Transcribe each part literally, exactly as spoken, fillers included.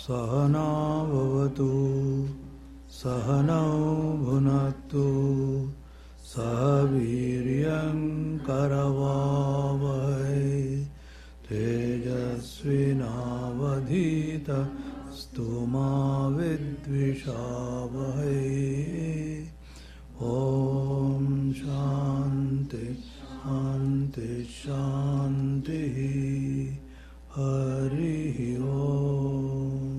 Sahana bhavatu Sahanau bhunaktu Sahaviryam karavavai Tejasvinavadhita Stuma vidvishavai. Om Shanti Shanti Shanti Hari Om.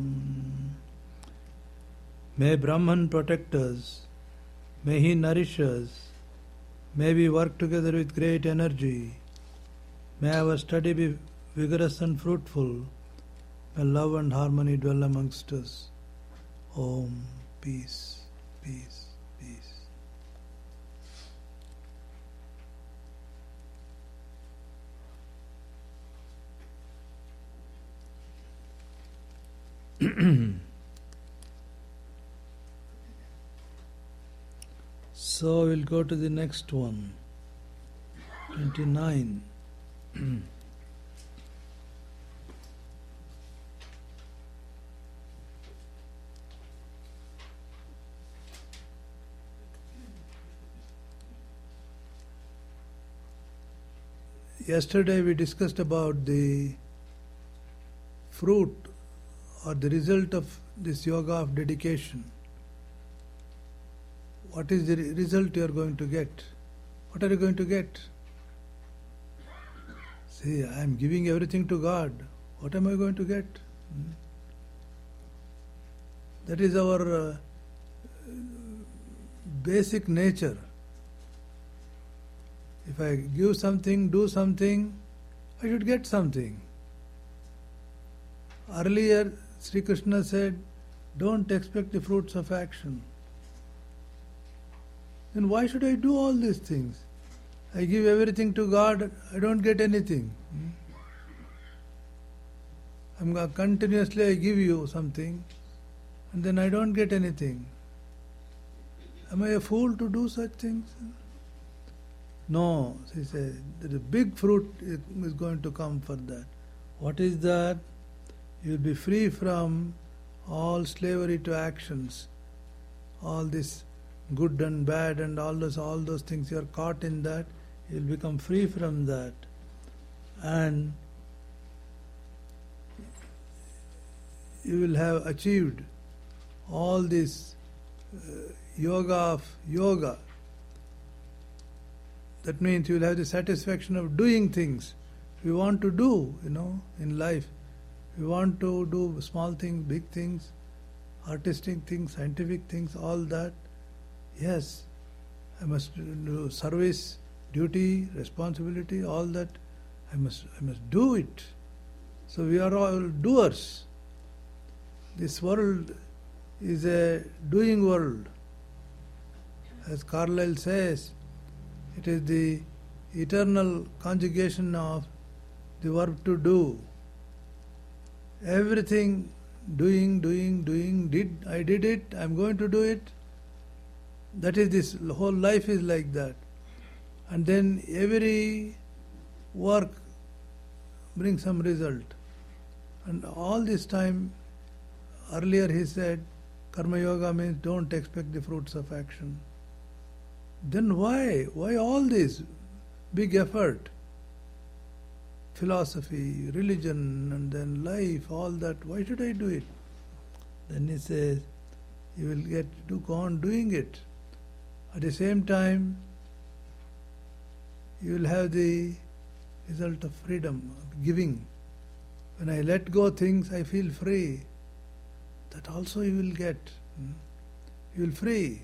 May Brahman protect us, may he nourish us, may we work together with great energy, may our study be vigorous and fruitful, may love and harmony dwell amongst us. Om. Peace, peace, peace. So we'll go to the next one, twenty-nine. Yesterday we discussed about the fruit or the result of this yoga of dedication. What is the result you are going to get? What are you going to get? See, I am giving everything to God. What am I going to get? Hmm? That is our uh, basic nature. If I give something, do something, I should get something. Earlier, Sri Krishna said, don't expect the fruits of action. Then why should I do all these things? I give everything to God, I don't get anything. I'm going to continuously I give you something, and then I don't get anything. Am I a fool to do such things? No, she said, there is a big fruit is going to come for that. What is that? You will be free from all slavery to actions, all this good and bad and all those all those things. You are caught in that. You will become free from that, and you will have achieved all this uh, yoga of yoga. That means you will have the satisfaction of doing things we want to do, you know, in life. We want to do small things, big things, artistic things, scientific things, all that. Yes, I must do service, duty, responsibility, all that. I must, I must do it. So we are all doers. This world is a doing world. As Carlyle says, it is the eternal conjugation of the verb to do. Everything doing, doing, doing, did, I did it, I am going to do it. That is this, whole life is like that. And then every work brings some result. And all this time, earlier he said, Karma Yoga means don't expect the fruits of action. Then why? Why all this big effort? Philosophy, religion, and then life, all that. Why should I do it? Then he says, you will get to go on doing it. At the same time, you will have the result of freedom, of giving. When I let go things, I feel free. That also you will get. You will free.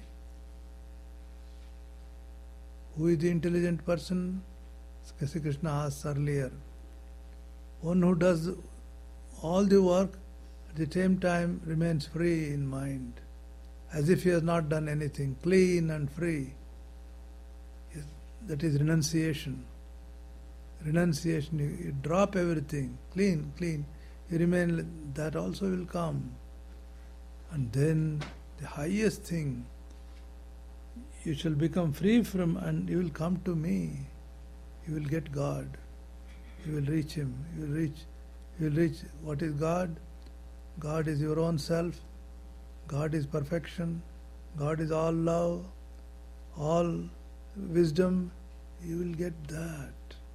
Who is the intelligent person? Sri Krishna asked earlier. One who does all the work, at the same time remains free in mind, as if he has not done anything, clean and free. That is renunciation. Renunciation, you, you drop everything, clean, clean. You remain, that also will come. And then the highest thing, you shall become free from, and you will come to me. You will get God. You will reach Him. You will reach. You will reach. What is God? God is your own self, God is perfection, God is all love, all wisdom, you will get that.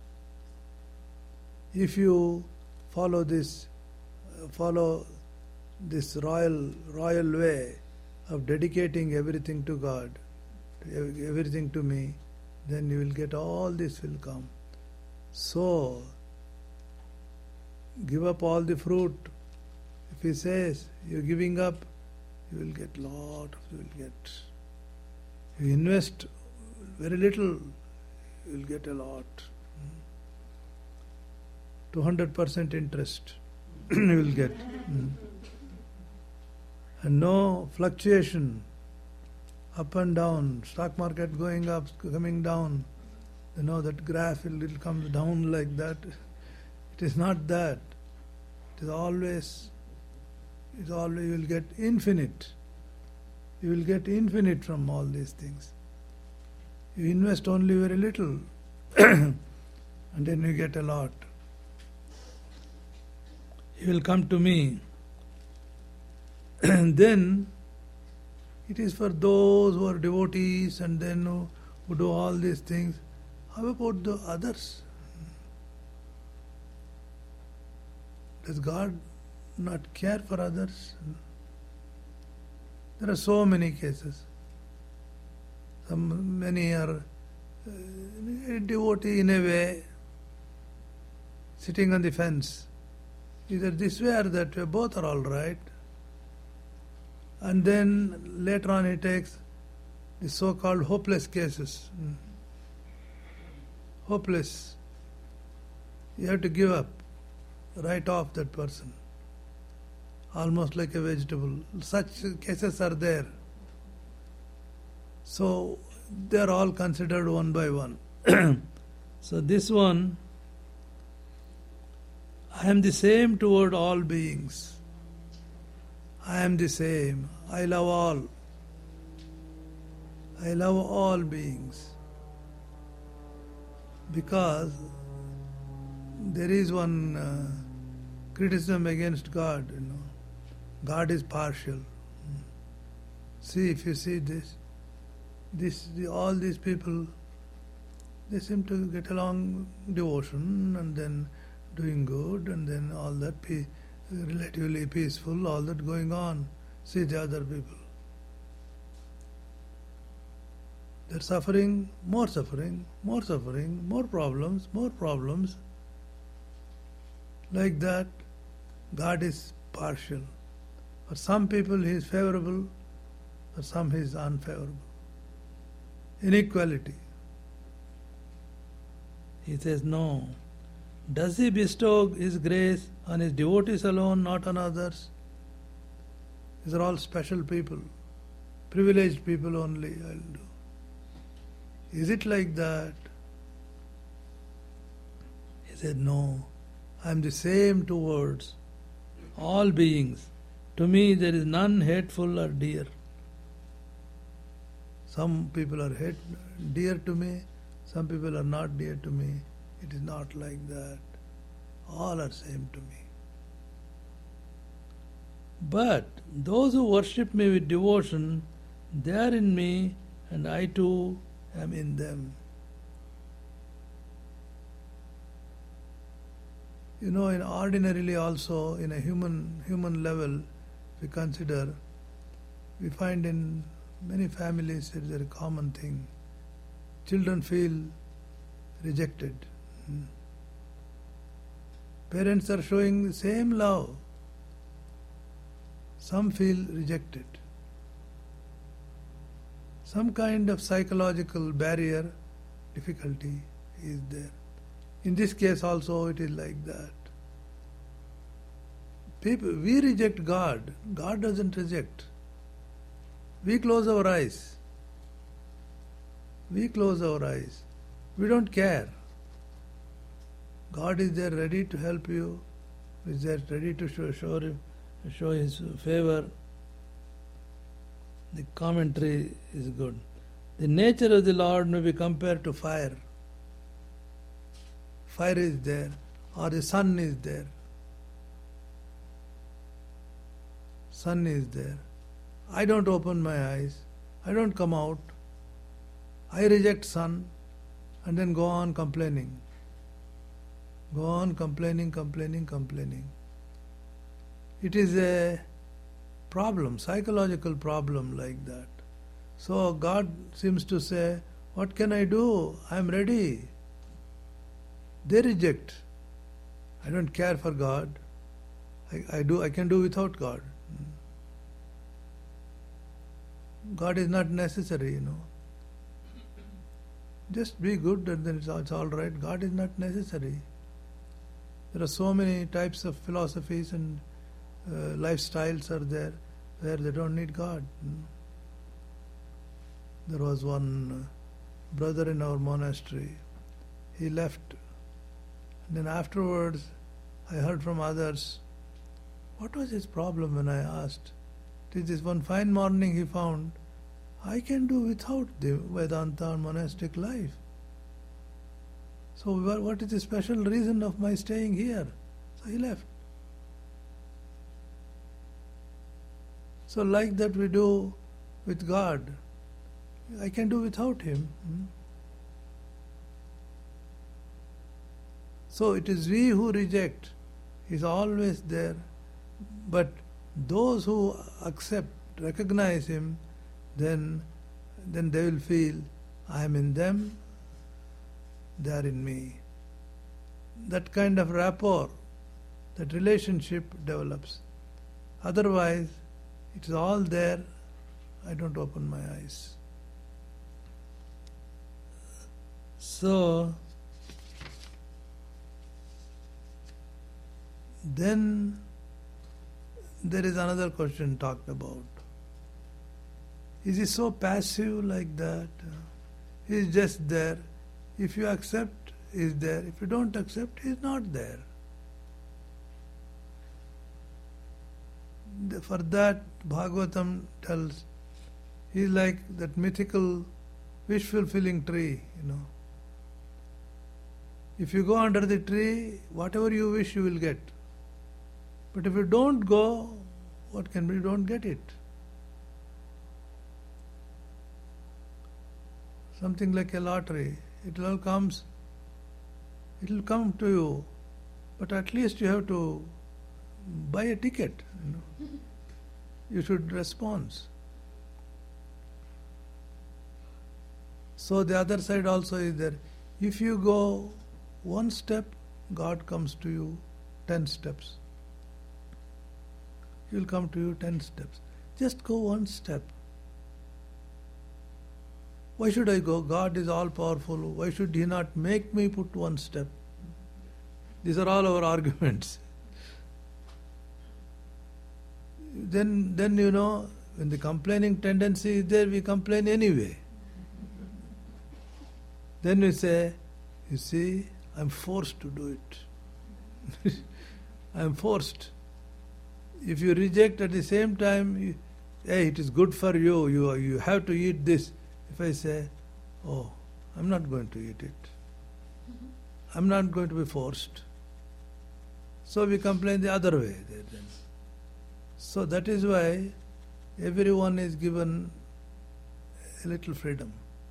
If you follow this, uh, follow this royal, royal way of dedicating everything to God, everything to me, then you will get all this will come. So, give up all the fruit. If he says you're giving up, you will get lot of, you will get. You invest very little, you will get a lot. two hundred percent interest you will get. And no fluctuation, up and down, stock market going up, coming down. You know that graph will, will come down like that. It is not that. It is always, it is always, you will get infinite. You will get infinite from all these things. You invest only very little and then you get a lot. You will come to me. And then it is for those who are devotees and then who, who do all these things. How about the others? Does God not care for others? There are so many cases. Some many are uh, a devotee in a way, sitting on the fence. Either this way or that way, both are all right. And then later on he takes the so-called hopeless cases. Hmm. Hopeless. You have to give up, write off that person. Almost like a vegetable. Such cases are there. So they are all considered one by one. So this one, I am the same toward all beings. I am the same. I love all. I love all beings. Because there is one uh, criticism against God, you know. God is partial. See, if you see this, this the, all these people, they seem to get along devotion and then doing good and then all that pe- relatively peaceful, all that going on. See the other people. They're suffering, more suffering, more suffering, more problems, more problems. Like that, God is partial. For some people he is favorable, for some he is unfavorable. Inequality. He says, no. Does he bestow his grace on his devotees alone, not on others? These are all special people, privileged people only I will do. Is it like that? He said, no. I am the same towards all beings. To me there is none hateful or dear. Some people are hate, dear to me, some people are not dear to me. It is not like that. All are same to me. But those who worship me with devotion, they are in me and I too am in them. You know, in ordinarily also, in a human human level, we consider, we find in many families it is a common thing. Children feel rejected. Hmm. Parents are showing the same love. Some feel rejected. Some kind of psychological barrier, difficulty is there. In this case also it is like that. People, we reject God. God doesn't reject. We close our eyes. We close our eyes. We don't care. God is there ready to help you. Is there ready to show, show, you, show His favor. The commentary is good. The nature of the Lord may be compared to fire. Fire is there, or the sun is there. sun is there. I don't open my eyes. I don't come out. I reject sun and then go on complaining. Go on complaining, complaining, complaining. It is a problem, psychological problem like that. So God seems to say, what can I do? I am ready. They reject. I don't care for God. I, I do. I can do without God. God is not necessary, you know. Just be good and then it's all, it's all right. God is not necessary. There are so many types of philosophies and uh, lifestyles are there where they don't need God. There was one brother in our monastery. He left. And then afterwards, I heard from others, what was his problem when I asked? It is this one fine morning he found, I can do without the Vedanta or monastic life. So what is the special reason of my staying here? So he left. So like that we do with God. I can do without Him. Hmm? So it is we who reject. He is always there. But those who accept, recognize Him, then, then they will feel, I am in them, they are in me. That kind of rapport, that relationship develops. Otherwise, it is all there, I don't open my eyes. So, then there is another question talked about. Is he so passive like that? He is just there. If you accept, he is there. If you don't accept, he is not there. For that, Bhagavatam tells, he is like that mythical wish-fulfilling tree, you know. If you go under the tree, whatever you wish you will get. But if you don't go, what can be? You don't get it. Something like a lottery. It all comes, it will come to you, but at least you have to buy a ticket. You know. You should respond. So the other side also is there. If you go one step, God comes to you ten steps. He will come to you ten steps. Just go one step. Why should I go? God is all powerful. Why should He not make me put one step? These are all our arguments. Then, then you know, when the complaining tendency is there, we complain anyway. Then we say, you see, I'm forced to do it. I'm forced. If you reject at the same time, you, hey, it is good for you, you, you have to eat this. If I say, oh, I'm not going to eat it. I'm not going to be forced. So we complain the other way. So that is why everyone is given a little freedom.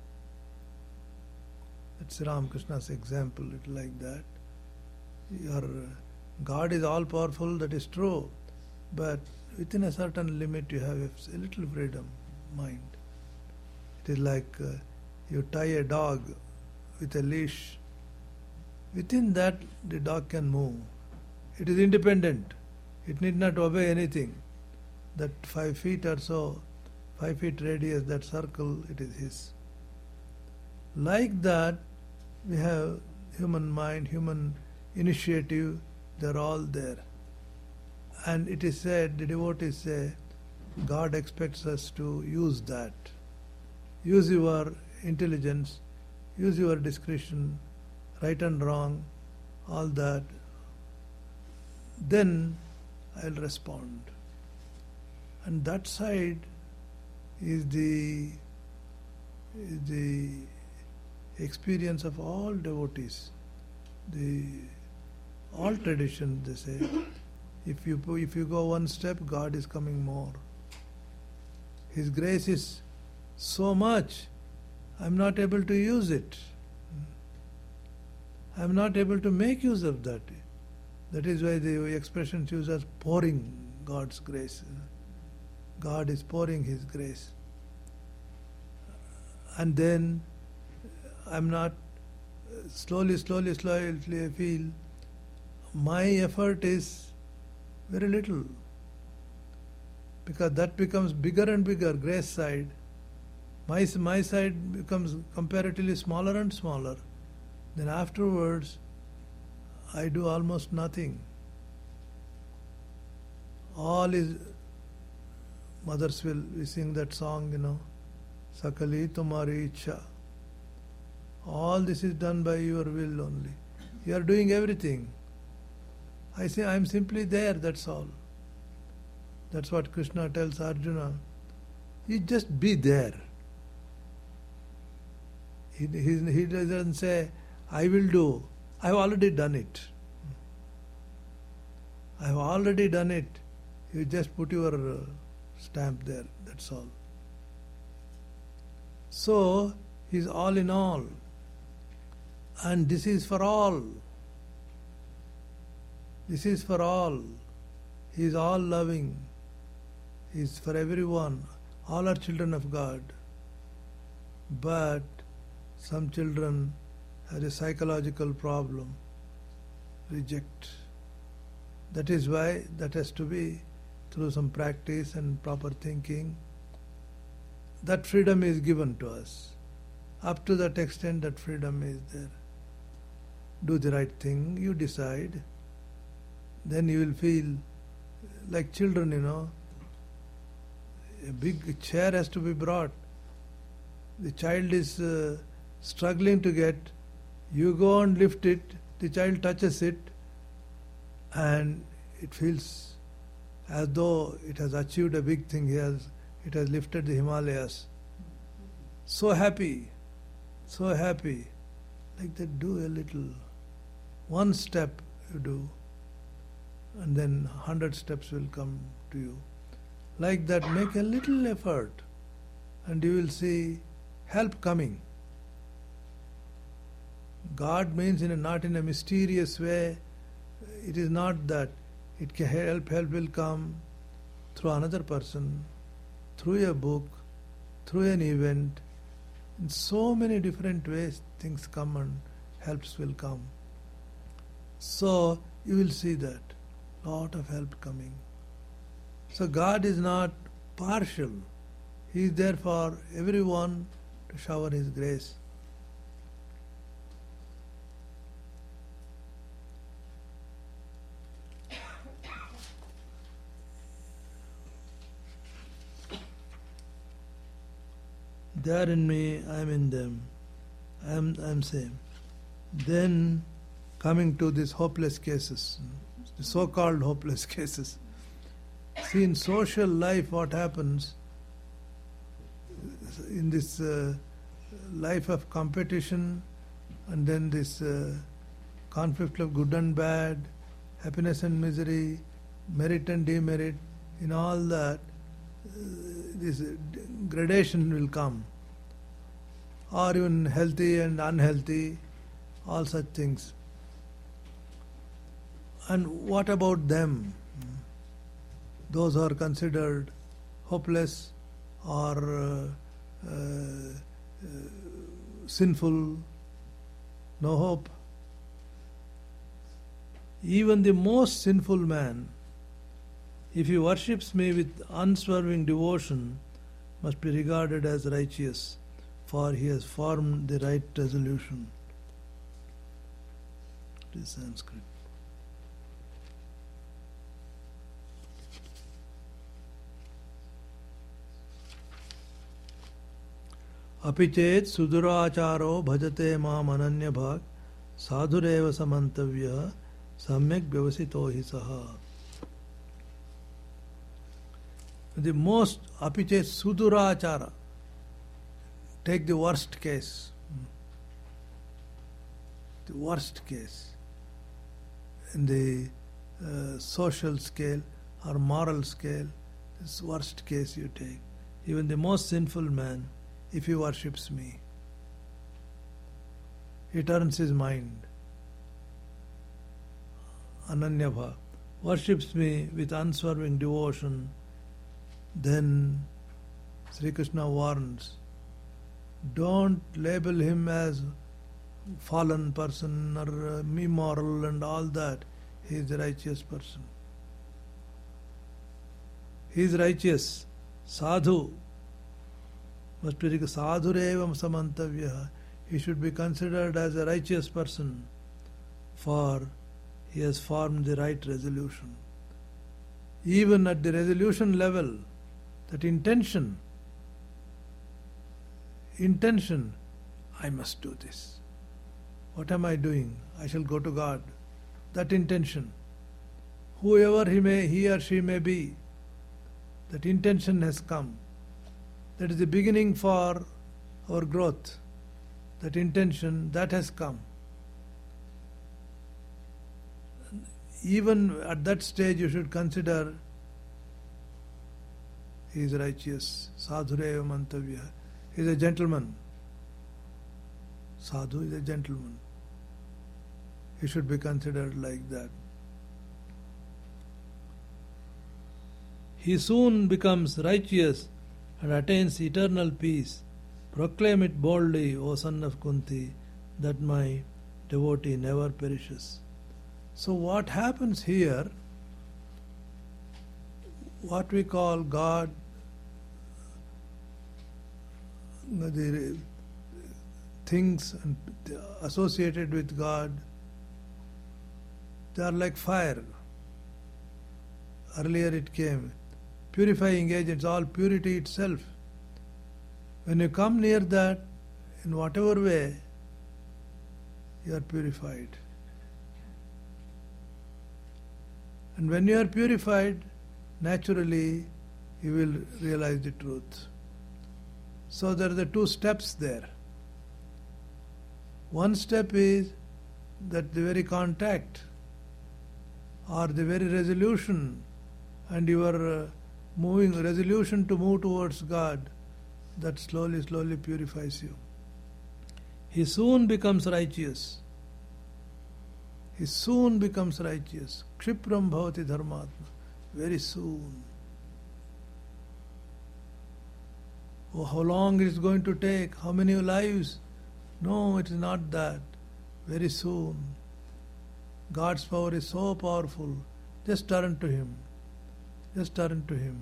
That's Ramakrishna's example, little like that. Your God is all powerful, that is true. But within a certain limit you have a little freedom, mind. It is like uh, you tie a dog with a leash. Within that the dog can move. It is independent. It need not obey anything. That five feet or so, five feet radius, that circle, it is his. Like that, we have human mind, human initiative, they are all there. And it is said, the devotees say, God expects us to use that. Use your intelligence, use your discretion, right and wrong, all that. Then I'll respond. And that side is the, is the experience of all devotees. The all traditions, they say, If you if you go one step, God is coming more. His grace is so much, I'm not able to use it. I'm not able to make use of that. That is why the expression used as pouring God's grace. God is pouring His grace. And then I'm not, slowly, slowly, slowly I feel my effort is very little. Because that becomes bigger and bigger, grace side. My, my side becomes comparatively smaller and smaller. Then afterwards, I do almost nothing. All is, mothers will, we sing that song, you know, Sakali Tumari Ichha. All this is done by your will only. You are doing everything. I say, I am simply there, that's all. That's what Krishna tells Arjuna. You just be there. He, he, he doesn't say, I will do. I have already done it. I have already done it. You just put your uh, stamp there, that's all. So, He is all in all. And this is for all. This is for all. He is all loving. He is for everyone. All are children of God. But some children have a psychological problem. Reject. That is why that has to be through some practice and proper thinking. That freedom is given to us. Up to that extent, that freedom is there. Do the right thing, you decide. Then you will feel like children, you know. A big chair has to be brought. The child is uh, struggling to get. You go and lift it, the child touches it, and it feels as though it has achieved a big thing. He has, it has lifted the Himalayas. So happy, so happy. Like that, do a little. One step you do, and then hundred steps will come to you. Like that, make a little effort, and you will see help coming. God means in a, not in a mysterious way. It is not that. It can help, help will come through another person, through a book, through an event. In so many different ways things come and helps will come. So you will see that. Lot of help coming. So God is not partial. He is there for everyone to shower His grace. They are in me, I am in them. I am, I am same. Then coming to these hopeless cases, the so-called hopeless cases. See, in social life what happens, in this uh, life of competition, and then this uh, conflict of good and bad, happiness and misery, merit and demerit, in all that, uh, this gradation will come. Or even healthy and unhealthy, all such things. And what about them? Those who are considered hopeless or uh, uh, uh, sinful, no hope. Even the most sinful man, if he worships me with unswerving devotion, must be regarded as righteous, for he has formed the right resolution. It is Sanskrit. Apichet suduracharo bhajate maam ananya bhag sadhureva samantavya samyak vyavasito hi saha. The most apichet sudurachara. Take the worst case. The worst case. In the uh, social scale or moral scale, this worst case you take. Even the most sinful man, if he worships me, he turns his mind. Ananyabha worships me with unswerving devotion, then Sri Krishna warns, don't label him as fallen person or uh, immoral and all that. He is a righteous person. He is righteous. Sadhu. Must be sadhurevam samantavya. He should be considered as a righteous person, for he has formed the right resolution. Even at the resolution level, that intention, intention, I must do this. What am I doing? I shall go to God. That intention, whoever he may, he or she may be, that intention has come. That is the beginning for our growth. That intention, that has come. Even at that stage you should consider he is righteous. Sadhureva mantavya. He is a gentleman. Sadhu is a gentleman. He should be considered like that. He soon becomes righteous and attains eternal peace. Proclaim it boldly, O son of Kunti, that my devotee never perishes. So what happens here, what we call God, the things associated with God, they are like fire. Earlier it came. Purifying agents, all purity itself. When you come near that, in whatever way, you are purified. And when you are purified, naturally you will realize the truth. So there are the two steps there. One step is that the very contact or the very resolution and your uh, moving resolution to move towards God, that slowly, slowly purifies you. He soon becomes righteous. He soon becomes righteous. Kshipram bhavati dharmatma. Very soon. Oh, how long it is going to take? How many lives? No, it is not that. Very soon. God's power is so powerful. Just turn to Him. Just turn to Him.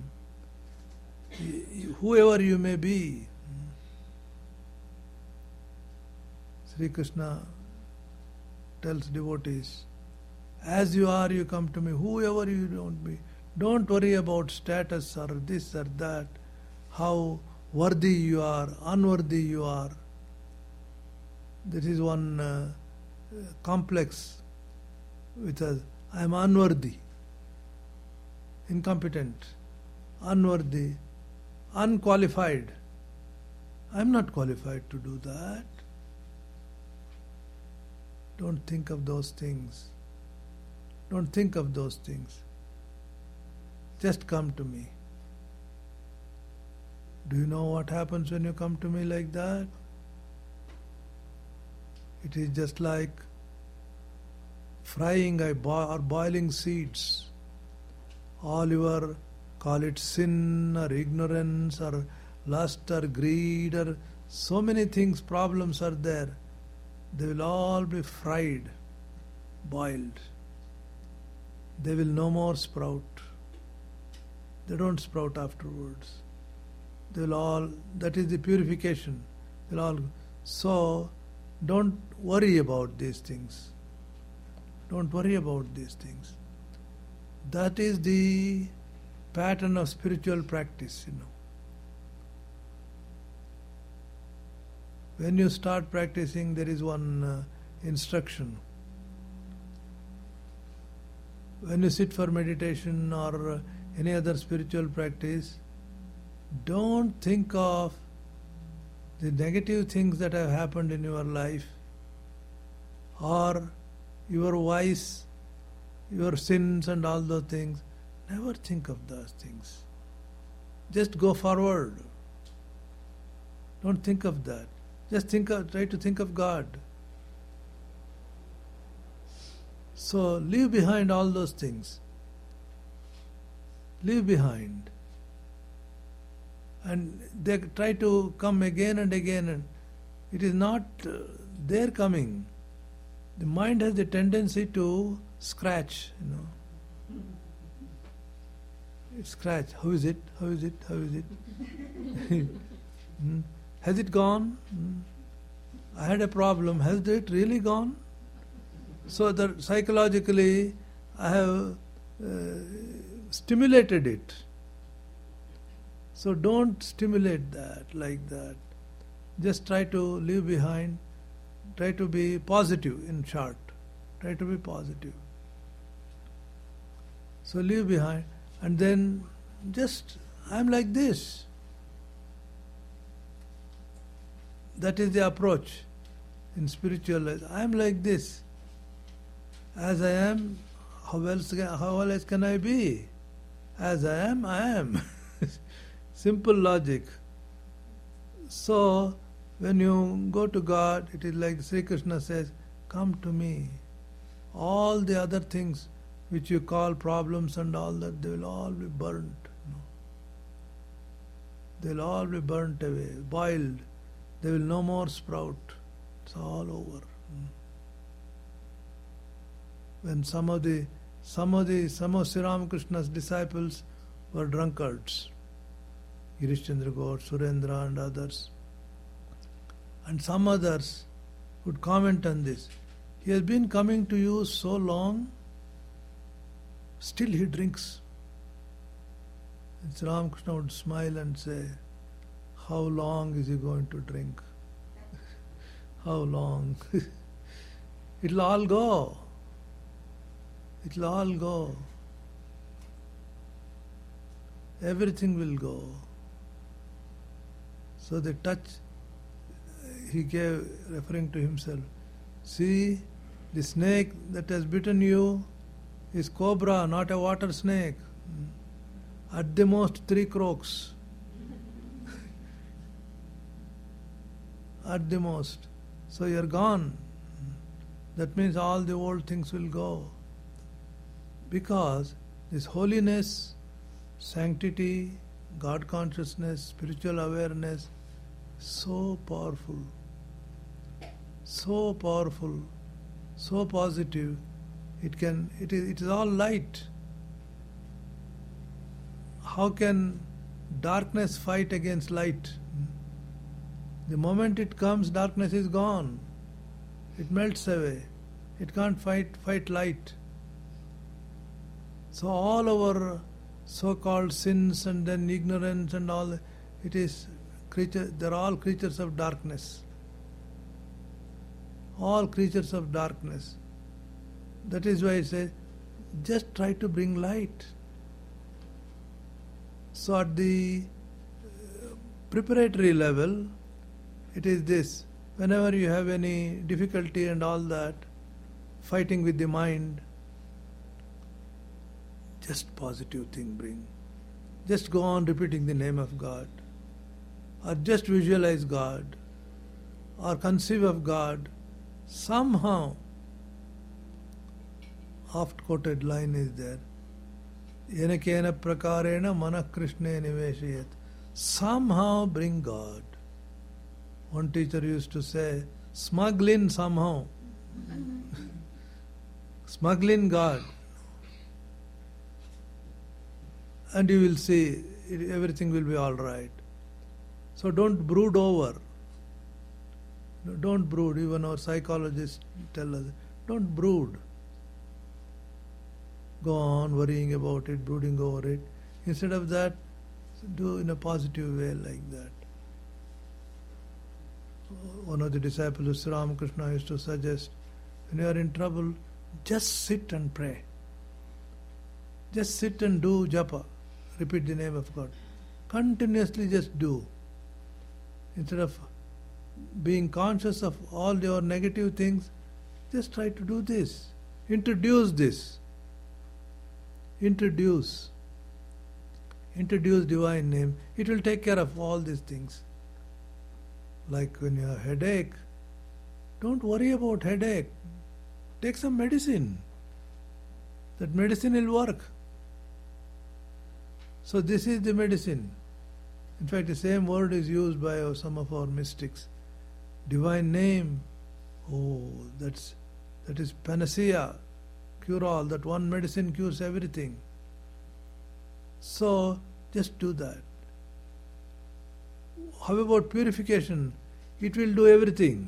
Whoever you may be. Sri Krishna tells devotees, as you are, you come to me. Whoever you don't be. Don't worry about status or this or that, how worthy you are, unworthy you are. This is one uh, complex with us. I am unworthy, incompetent, unworthy, unqualified. I am not qualified to do that. Don't think of those things. Don't think of those things. Just come to me. Do you know what happens when you come to me like that? It is just like frying or boiling seeds. All your, call it sin or ignorance or lust or greed or so many things, problems are there. They will all be fried, boiled. They will no more sprout. They don't sprout afterwards. They will all, that is the purification. They'll all, so don't worry about these things. Don't worry about these things. That is the pattern of spiritual practice, you know. When you start practicing, there is one uh, instruction. When you sit for meditation or uh, any other spiritual practice, don't think of the negative things that have happened in your life or your wise your sins and all those things. Never think of those things. Just go forward. Don't think of that. Just think of, try to think of God. So leave behind all those things. Leave behind. And they try to come again and again, and it is not uh, their coming. The mind has the tendency to scratch, you know. It scratch. How is it? How is it? How is it? hmm? Has it gone? Hmm? I had a problem. Has it really gone? So that psychologically I have uh, stimulated it. So don't stimulate that like that. Just try to leave behind. Try to be positive, in short. Try to be positive. So leave behind, and then just, I'm like this. That is the approach in spiritual life. I'm like this. As I am, how else, how else can I be? As I am, I am. Simple logic. So, when you go to God, it is like Sri Krishna says, come to me. All the other things which you call problems and all that, they will all be burnt. No. They will all be burnt away, boiled. They will no more sprout. It's all over. When some of the some of the some of Sri Ramakrishna's disciples were drunkards, Girishchandra Ghosh, Surendra and others, and some others would comment on this. He has been coming to you so long, still he drinks. And Sri Ramakrishna would smile and say, how long is he going to drink? How long? It'll all go. It'll all go. Everything will go. So the touch he gave, referring to himself. See, the snake that has bitten you is cobra, not a water snake. At the most three croaks. At the most. So you are gone. That means all the old things will go. Because this holiness, sanctity, God consciousness, spiritual awareness, so powerful, so powerful, so positive. It can. It is. It is all light. How can darkness fight against light? The moment it comes, darkness is gone. It melts away. It can't fight fight light. So all our so-called sins and then ignorance and all, it is creature. They are all creatures of darkness. All creatures of darkness. That is why I say, just try to bring light. So at the preparatory level, it is this. Whenever you have any difficulty and all that, fighting with the mind, just positive thing bring. Just go on repeating the name of God. Or just visualize God. Or conceive of God. Somehow, oft-quoted line is there. Yenakena prakarena manah krishne niveshayat. Somehow bring God. One teacher used to say, smuggle in somehow. Smuggle in God. And you will see it, everything will be all right. So don't brood over. Don't brood. Even our psychologists tell us, don't brood. Go on worrying about it, brooding over it. Instead of that, do in a positive way like that. One of the disciples of Sri Ramakrishna used to suggest, when you are in trouble, just sit and pray. Just sit and do japa. Repeat the name of God. Continuously just do. Instead of being conscious of all your negative things, just try to do this. Introduce this. introduce. Introduce divine name. It will take care of all these things. Like when you have headache, don't worry about headache. Take some medicine. That medicine will work. So this is the medicine. In fact, the same word is used by some of our mystics. Divine name. Oh, that's that is panacea, cure all. That one medicine cures everything. So just do that. How about purification? It will do everything.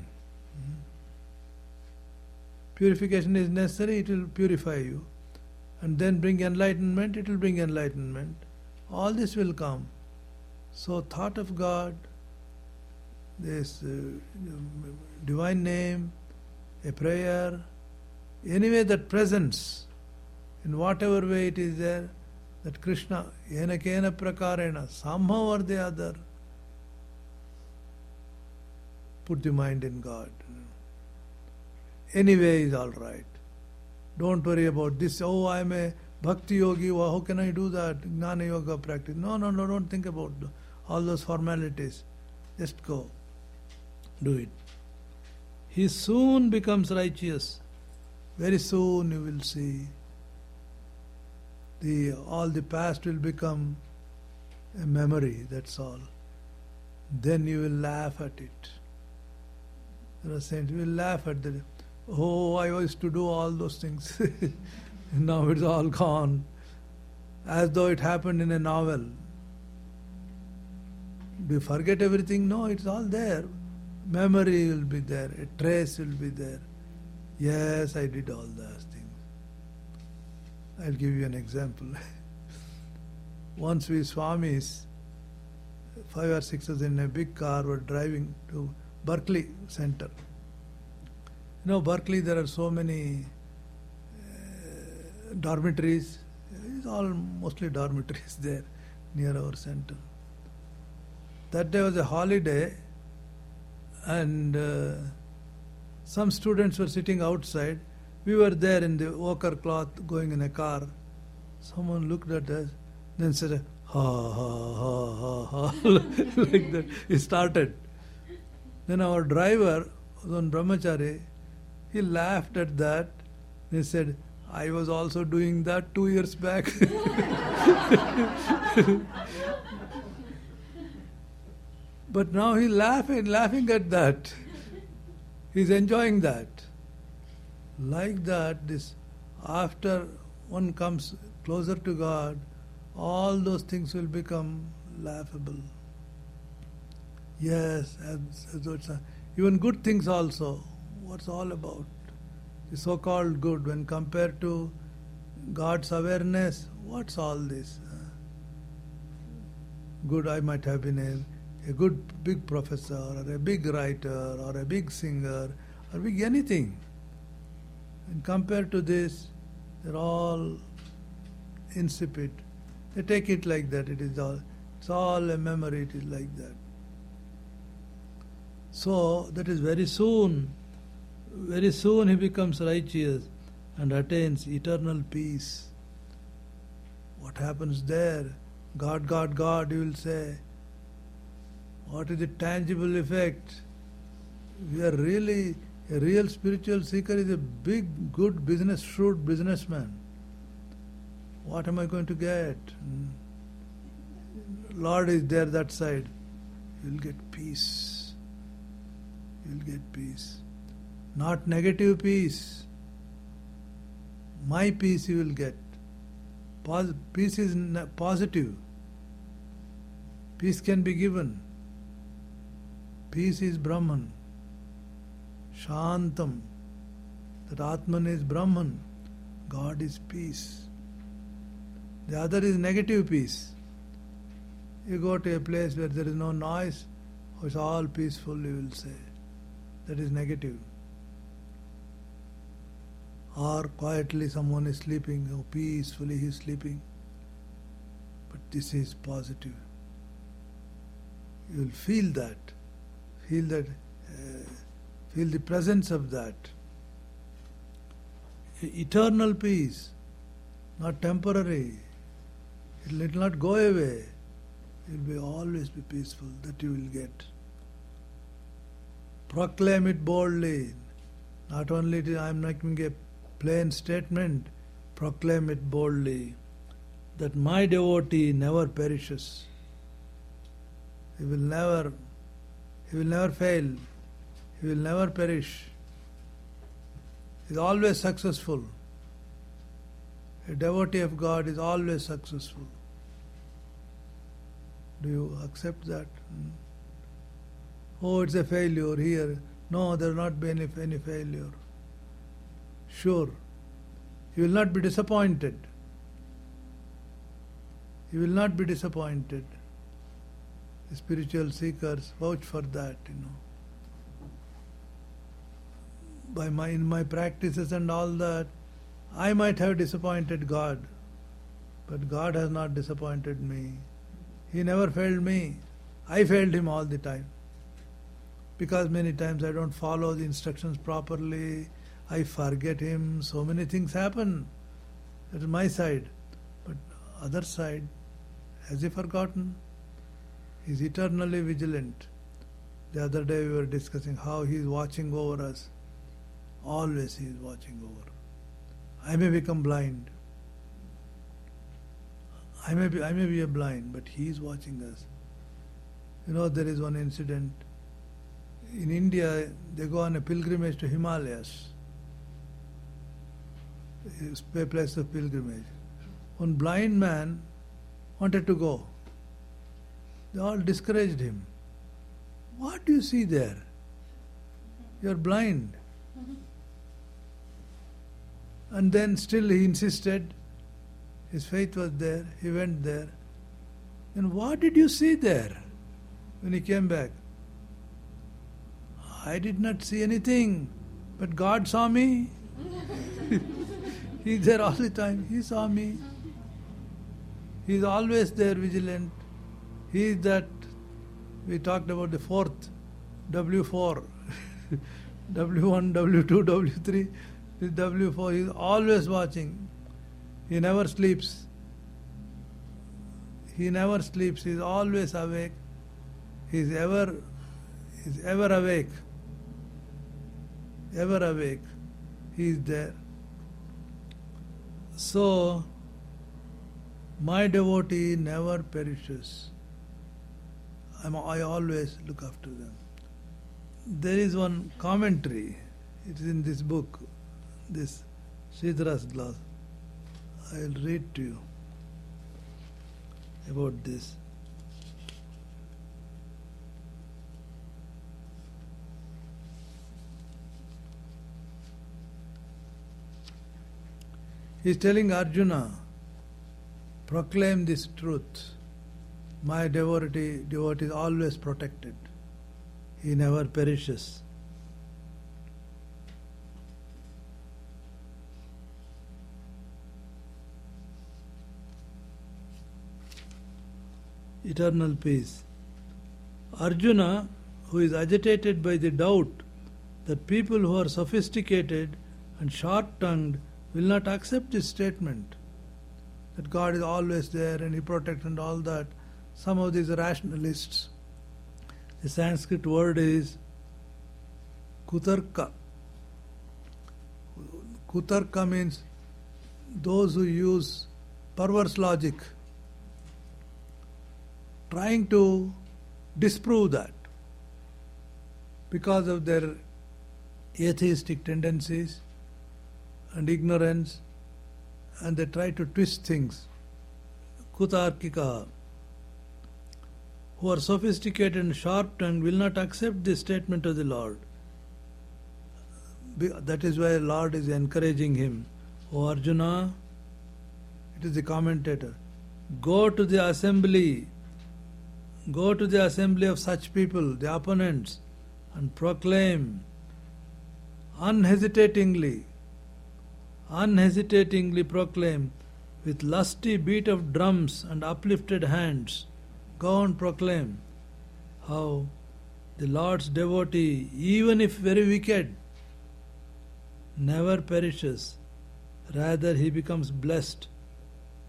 Purification is necessary, it will purify you. And then bring enlightenment, it will bring enlightenment. All this will come. So thought of God, this uh, divine name, a prayer, anyway that presence, in whatever way it is there, that Krishna, yena kena prakarena, somehow or the other, put the mind in God. Anyway is all right. Don't worry about this. Oh, I am a bhakti yogi. Well, how can I do that? Jnana yoga practice. No, no, no. Don't think about all those formalities. Just go. Do it. He soon becomes righteous. Very soon you will see the all the past will become a memory. That's all. Then you will laugh at it. There are saints you will laugh at the. Oh, I used to do all those things. Now it's all gone. As though it happened in a novel. Do you forget everything? No, it's all there. Memory will be there. A trace will be there. Yes, I did all those things. I'll give you an example. Once we Swamis, five or six of us in a big car, were driving to Berkeley Center. You know, Berkeley, there are so many uh, dormitories. It's all mostly dormitories there near our center. That day was a holiday, and uh, some students were sitting outside. We were there in the ochre cloth going in a car. Someone looked at us, then said, ha, ha, ha, ha, ha, like that. He started. Then our driver was on Brahmachari. He laughed at that. He said, I was also doing that two years back. But now he's laughing, laughing at that. He's enjoying that. Like that, this after one comes closer to God, all those things will become laughable. Yes, as, as it's a, even good things also. What's all about? The so-called good, when compared to God's awareness, what's all this? Good, I might have been a, a good big professor, or a big writer, or a big singer, or big anything. And compared to this, they're all insipid. They take it like that. It is all, it's all a memory. It is like that. So that is very soon. Very soon he becomes righteous and attains eternal peace. What happens there? God, God, God, you will say. What is the tangible effect? We are really, a real spiritual seeker is a big, good business, shrewd businessman. What am I going to get? Lord is there that side. You will get peace. You will get peace. Not negative peace. My peace you will get. Pos- peace is n- positive. Peace can be given. Peace is Brahman. Shantam. That Atman is Brahman. God is peace. The other is negative peace. You go to a place where there is no noise, it's all peaceful, you will say. That is negative. Or quietly someone is sleeping, oh, peacefully he is sleeping. But this is positive. You will feel that. Feel that. Uh, feel the presence of that. Eternal peace. not temporary. It will not go away. It will be always be peaceful, that you will get. Proclaim it boldly. Not only I am making a plain statement, proclaim it boldly, that my devotee never perishes. He will never, he will never fail. He will never perish. He is always successful. A devotee of God is always successful. Do you accept that? Hmm? Oh, it's a failure here. No, there will not be any, any failure. Sure. You will not be disappointed. You will not be disappointed. The spiritual seekers vouch for that, you know. By my in my practices and all that, I might have disappointed God, but God has not disappointed me. He never failed me. I failed Him all the time. Because many times I don't follow the instructions properly, I forget Him, so many things happen. That is my side. But other side, has He forgotten? He is eternally vigilant. The other day we were discussing how He is watching over us. Always He is watching over. I may become blind. I may be, I may be a blind, but He is watching us. You know, there is one incident. In India, they go on a pilgrimage to Himalayas. It's a place of pilgrimage. One blind man wanted to go. They all discouraged him. What do you see there? You are blind. And then still he insisted. His faith was there. He went there. And what did you see there when he came back? I did not see anything, but God saw me. He's there all the time. He saw me. He's always there, vigilant. He is that, we talked about the fourth, W four. W one, W two, W three. This W four, he is always watching. He never sleeps. He never sleeps. He is always awake. He is ever, he is ever awake. Ever awake. He is there. So, my devotee never perishes. I'm, I always look after them. There is one commentary. It is in this book, this Sridhara's Gloss. I will read to you about this. He is telling Arjuna, proclaim this truth. My devotee, devotee is always protected. He never perishes. Eternal peace. Arjuna, who is agitated by the doubt that people who are sophisticated and sharp-tongued will not accept this statement, that God is always there and He protects and all that. Some of these rationalists, the Sanskrit word is kutarka. Kutarka means those who use perverse logic, trying to disprove that because of their atheistic tendencies and ignorance, and they try to twist things. Kutarkika, who are sophisticated and sharp-tongued, will not accept this statement of the Lord. That is why the Lord is encouraging him. O Arjuna, it is the commentator, go to the assembly, go to the assembly of such people, the opponents, and proclaim unhesitatingly, unhesitatingly proclaim with lusty beat of drums and uplifted hands. Go and proclaim how the Lord's devotee, even if very wicked, never perishes. Rather, he becomes blessed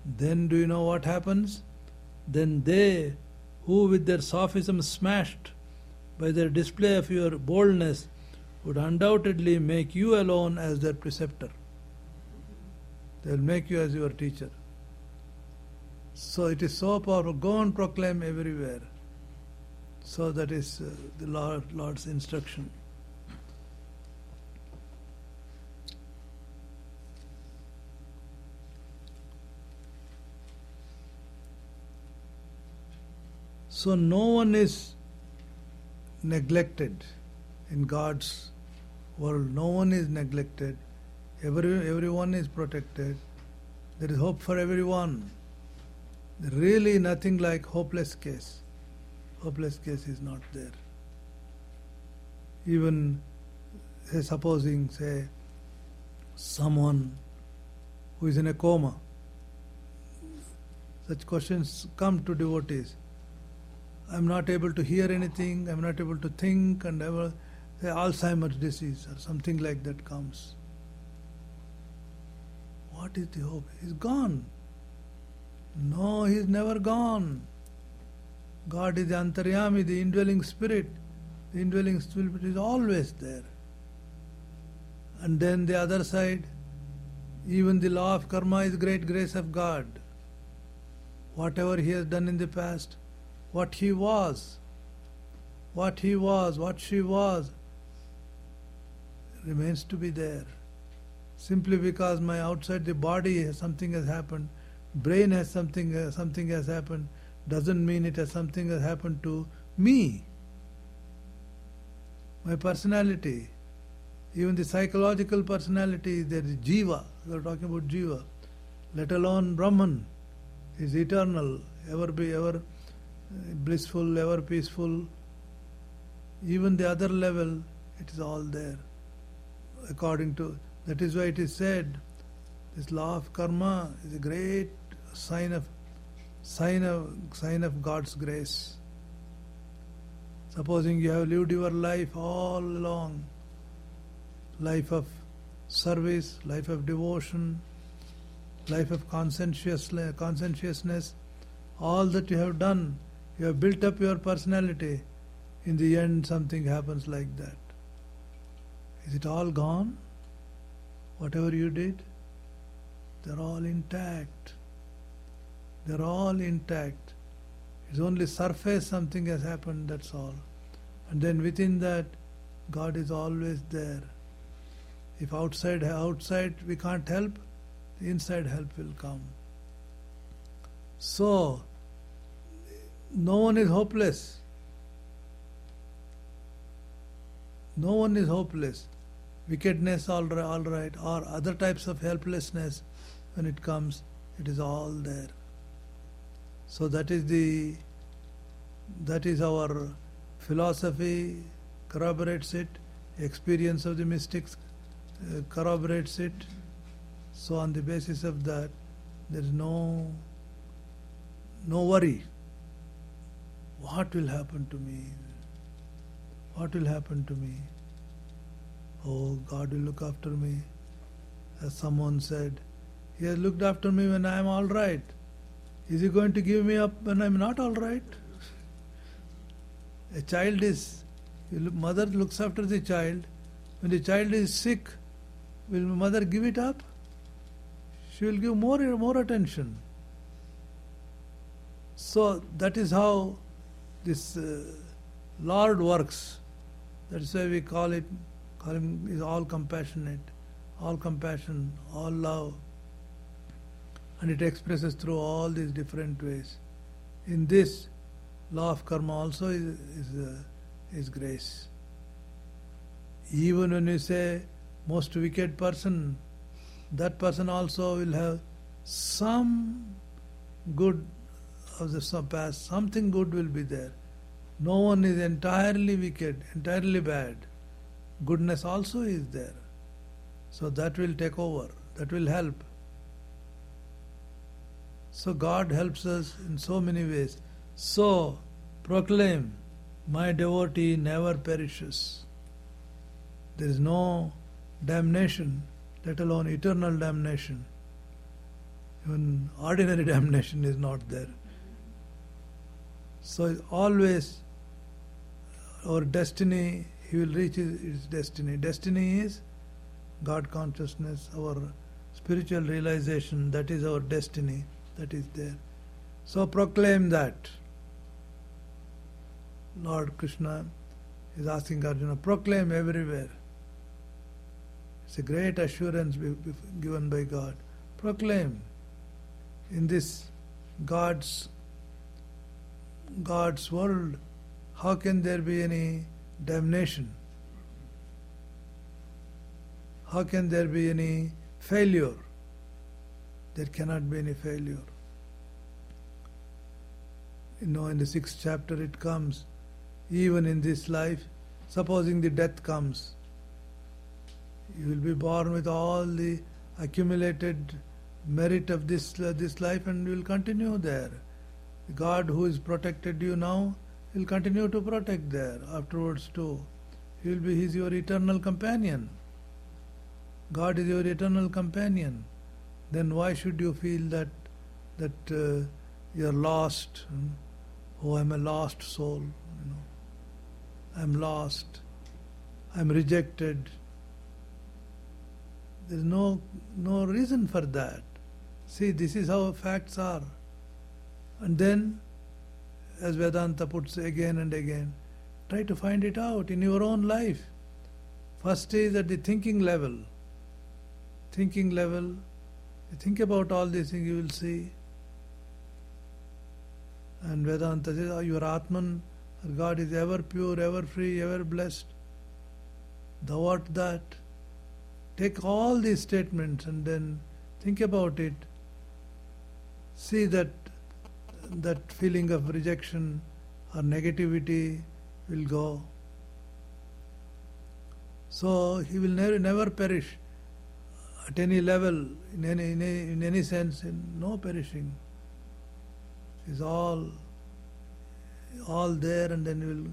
then do you know what happens? Then they, who with their sophism smashed by their display of your boldness, would undoubtedly make you alone as their preceptor. They will make you as your teacher. So it is so powerful. Go and proclaim everywhere. So that is uh, the Lord, Lord's instruction. So no one is neglected in God's world. No one is neglected. Every, everyone is protected. There is hope for everyone. Really nothing like hopeless case. Hopeless case is not there. Even say, supposing, say, someone who is in a coma. Such questions come to devotees. I'm not able to hear anything, I'm not able to think, and ever say Alzheimer's disease or something like that comes. What is the hope? He's gone. No, he's never gone. God is the Antaryami, the indwelling spirit. The indwelling spirit is always there. And then the other side, even the law of karma is great grace of God. Whatever he has done in the past, what he was, what he was, what she was, remains to be there. Simply because my outside the body has something has happened, brain has something uh, something has happened, doesn't mean it has something has happened to me. My personality, even the psychological personality, there is jiva. We are talking about jiva. Let alone Brahman is eternal, ever be ever blissful, ever peaceful. Even the other level, it is all there. According to, that is why it is said, this law of karma is a great sign of sign of sign of God's grace. Supposing you have lived your life all along, life of service, life of devotion, life of conscientiousness, conscientiousness, all that you have done, you have built up your personality. In the end, something happens like that. Is it all gone? Whatever you did? They're all intact. They're all intact. It's only surface something has happened, that's all. And then within that, God is always there. If outside outside we can't help, the inside help will come. So, no one is hopeless. No one is hopeless. Wickedness, all right, all right, or other types of helplessness, when it comes, it is all there. So that is the, that is our philosophy, corroborates it. Experience of the mystics uh, corroborates it. So on the basis of that, there is no, no worry. What will happen to me? What will happen to me? Oh, God will look after me. As someone said, He has looked after me when I am all right. Is He going to give me up when I am not all right? A child is, mother looks after the child. When the child is sick, will mother give it up? She will give more more attention. So that is how this uh, Lord works. That is why we call it, call Him is all compassionate, all compassion, all love. And it expresses through all these different ways. In this, law of karma also is, is, uh, is grace. Even when you say most wicked person, that person also will have some good of the past, something good will be there. No one is entirely wicked, entirely bad. Goodness also is there. So that will take over, that will help. So God helps us in so many ways. So proclaim, my devotee never perishes. There is no damnation, let alone eternal damnation. Even ordinary damnation is not there. So always our destiny, he will reach his, his destiny. Destiny is God consciousness, our spiritual realization, that is our destiny, that is there. So proclaim that. Lord Krishna is asking Arjuna, proclaim everywhere. It's a great assurance given by God. Proclaim. In this God's God's world, how can there be any damnation? How can there be any failure? There cannot be any failure. You know, in the sixth chapter it comes, even in this life, supposing the death comes, you will be born with all the accumulated merit of this uh, this life, and you will continue there. God who is protected you now will continue to protect there afterwards too. He will be He is your eternal companion. God is your eternal companion. Then why should you feel that that uh, you are lost? Hmm? Oh, I am a lost soul. You know, I am lost. I am rejected. There is no no reason for that. See, this is how facts are. And then, as Vedanta puts again and again, try to find it out in your own life. First is at the thinking level. Thinking level, you think about all these things, you will see. And Vedanta says, oh, your Atman, God is ever pure, ever free, ever blessed. Thou art that. Take all these statements and then think about it. See that that feeling of rejection or negativity will go. So he will never never perish at any level, in any in any, in any sense, in no perishing. Is all all there, and then you will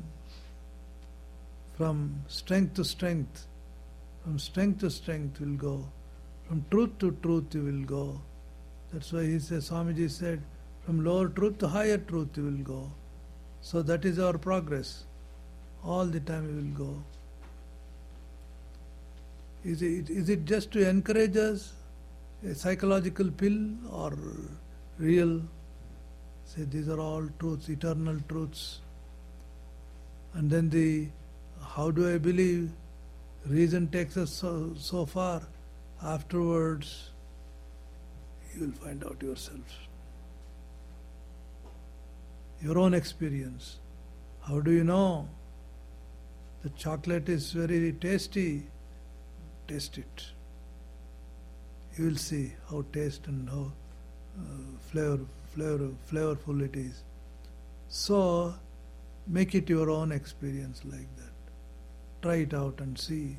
from strength to strength, from strength to strength will go, from truth to truth you will go. That's why he says, Swamiji said, from lower truth to higher truth you will go. So that is our progress. All the time we will go. Is it, is it just to encourage us, a psychological pill, or real? Say these are all truths, eternal truths. And then the, how do I believe? Reason takes us so, so far. Afterwards, you will find out yourself. Your own experience. How do you know? The chocolate is very tasty. Taste it. You will see how taste and how uh, flavor, flavor, flavorful it is. So, make it your own experience like that. Try it out and see.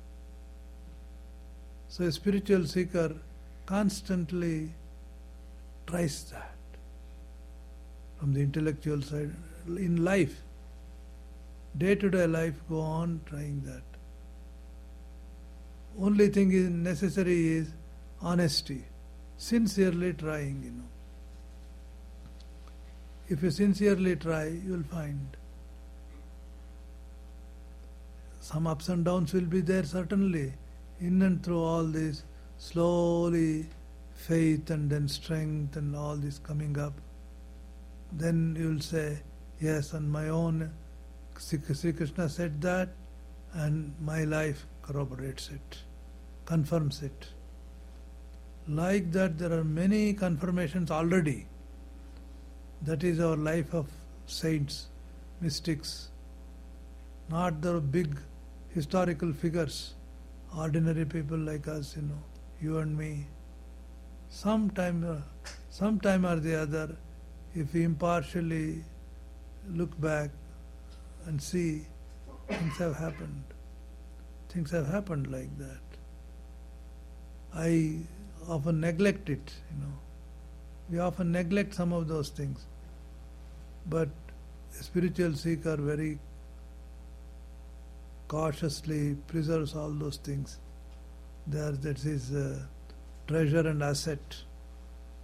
So a spiritual seeker constantly tries that. From the intellectual side, in life, day-to-day life, go on trying that. Only thing is necessary is honesty, sincerely trying, you know. If you sincerely try, you will find. Some ups and downs will be there, certainly. In and through all this, slowly faith and then strength and all this coming up. Then you will say, yes, on my own, Sri Krishna said that, and my life corroborates it, confirms it. Like that, there are many confirmations already. That is our life of saints, mystics, not the big historical figures, ordinary people like us, you know, you and me. Sometime, uh, sometime or the other, if we impartially look back and see, things have happened. Things have happened like that. I often neglect it, you know. We often neglect some of those things. But a spiritual seeker very cautiously preserves all those things. There, that is uh, treasure and asset.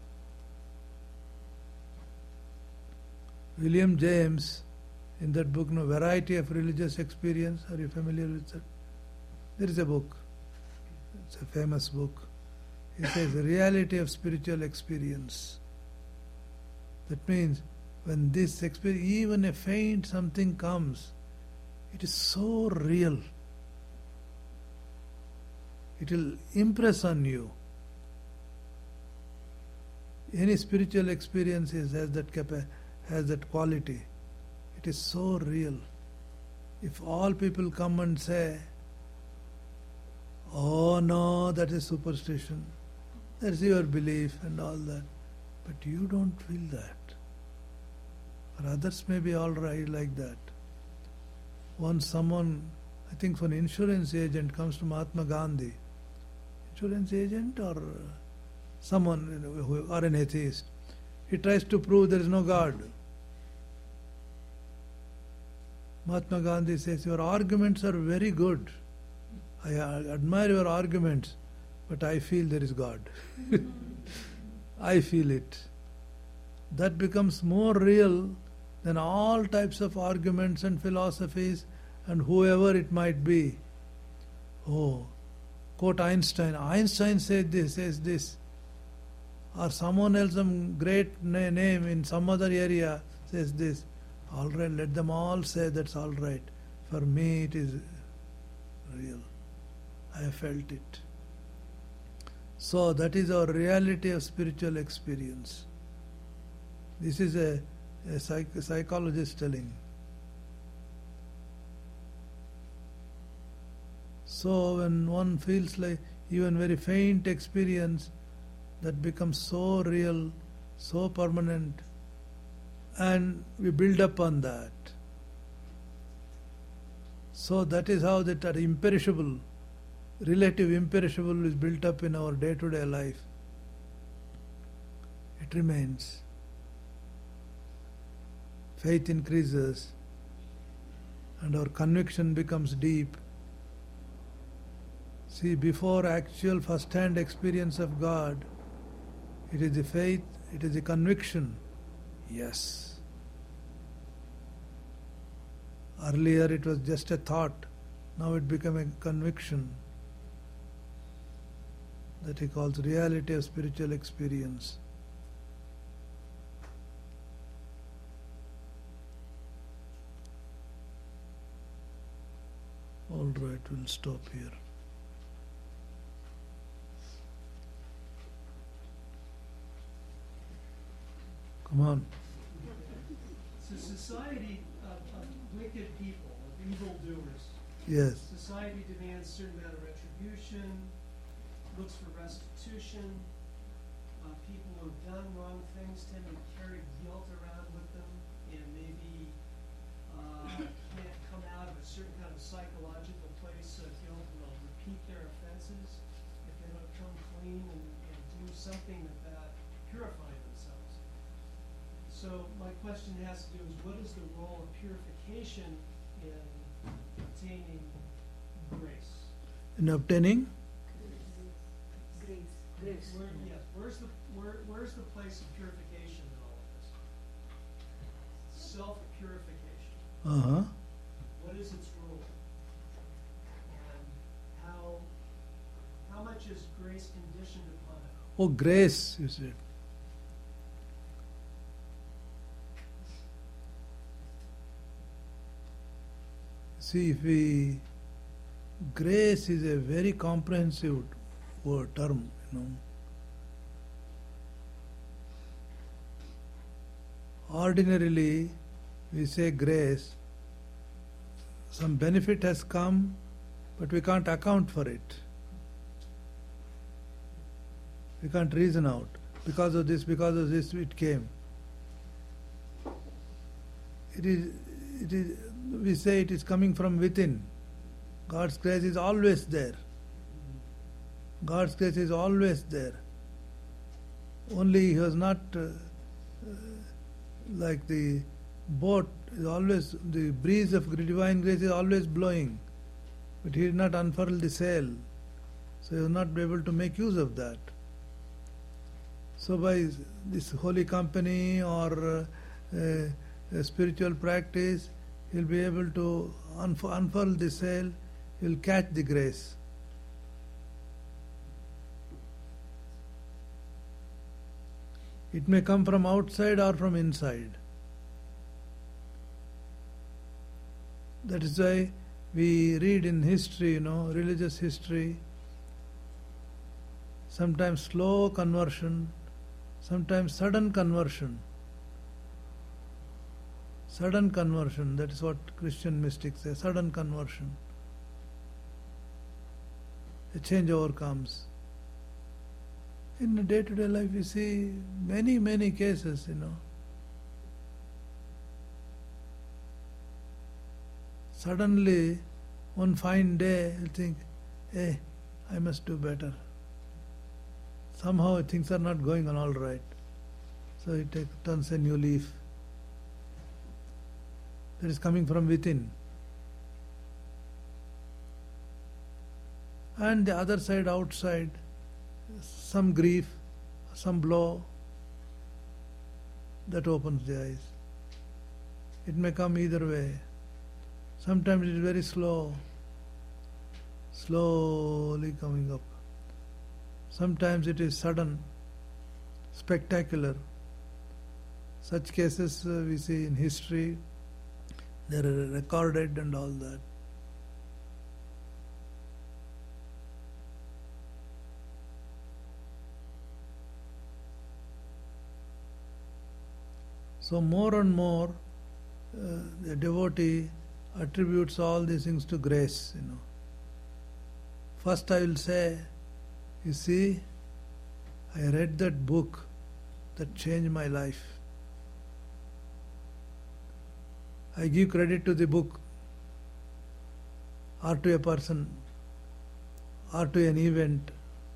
William James, in that book, no, Variety of Religious Experience, are you familiar with that? There is a book. It's a famous book. He says, the reality of spiritual experience. That means, when this experience, even a faint something comes, it is so real. It will impress on you. Any spiritual experience is, has that capa- has that quality. It is so real. If all people come and say, oh no, that is superstition, that's your belief and all that, but you don't feel that. Or others may be all right like that. Once someone, I think an insurance agent comes to Mahatma Gandhi, insurance agent or someone, you know, who, or an atheist, he tries to prove there is no God. Mahatma Gandhi says, your arguments are very good. I admire your arguments, but I feel there is God. I feel it. That becomes more real than all types of arguments and philosophies and whoever it might be. Oh, quote Einstein. Einstein said this, says this. Or someone else, some great na- name in some other area says this. All right, let them all say that's all right. For me it is real. I have felt it. So that is our reality of spiritual experience. This is a, a, psych, a psychologist telling. So when one feels like even very faint experience, that becomes so real, so permanent, and we build up on that. So that is how that imperishable, relative imperishable is built up in our day-to-day life. It remains. Faith increases and our conviction becomes deep. See, before actual first-hand experience of God, it is the faith, it is the conviction. Yes. Earlier it was just a thought, now it became a conviction that he calls reality of spiritual experience. All right, we'll stop here. Come on. It's a society of, of wicked people, of evildoers. Yes. Society demands a certain amount of retribution, looks for restitution. Uh, people who have done wrong things tend to carry guilt around with them and maybe uh, can't come out of a certain kind of psychological place of guilt and they'll repeat their offenses if they don't come clean and, and do something about purifying themselves. So my question has to do is, what is the role of purification in obtaining grace? In obtaining? Grace. Grace. Where, yes, where's the where, where's the place of purification in all of this? Self-purification. Uh-huh. What is its role? And how how much is grace conditioned upon it? Oh, grace, you said. See, if we, grace is a very comprehensive word, term, you know. Ordinarily, we say grace, some benefit has come, but we can't account for it. We can't reason out. Because of this, because of this, it came. It is, it is, we say it is coming from within. God's grace is always there. God's grace is always there. Only He was not uh, uh, like the boat is always, the breeze of divine grace is always blowing, but He did not unfurl the sail, so He was not able to make use of that. So by this holy company or uh, uh, a spiritual practice, he'll be able to unf- unfurl the sail, he'll catch the grace. It may come from outside or from inside. That is why we read in history, you know, religious history, sometimes slow conversion, sometimes sudden conversion. Sudden conversion, that is what Christian mystics say, sudden conversion. A changeover comes. In the day-to-day life we see many, many cases, you know. Suddenly, one fine day, you think, hey, I must do better. Somehow things are not going on all right. So it take, turns a new leaf. That is coming from within. And the other side, outside, some grief, some blow, that opens the eyes. It may come either way. Sometimes it is very slow, slowly coming up. Sometimes it is sudden, spectacular. Such cases uh, we see in history, they are recorded and all that. So more and more uh, the devotee attributes all these things to grace, you know. First I will say, you see, I read that book that changed my life. I give credit to the book, or to a person, or to an event,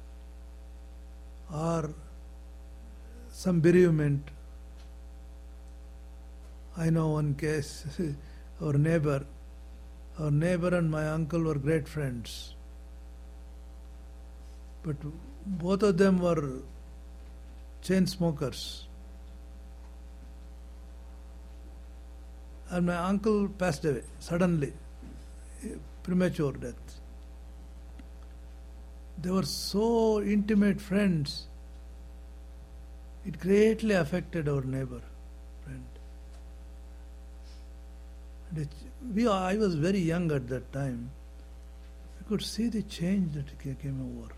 or some bereavement. I know one case, our neighbor, our neighbor and my uncle were great friends. But both of them were chain smokers. And my uncle passed away suddenly, premature death. They were so intimate friends, it greatly affected our neighbor, friend. And it, we, I was very young at that time. We could see the change that came over.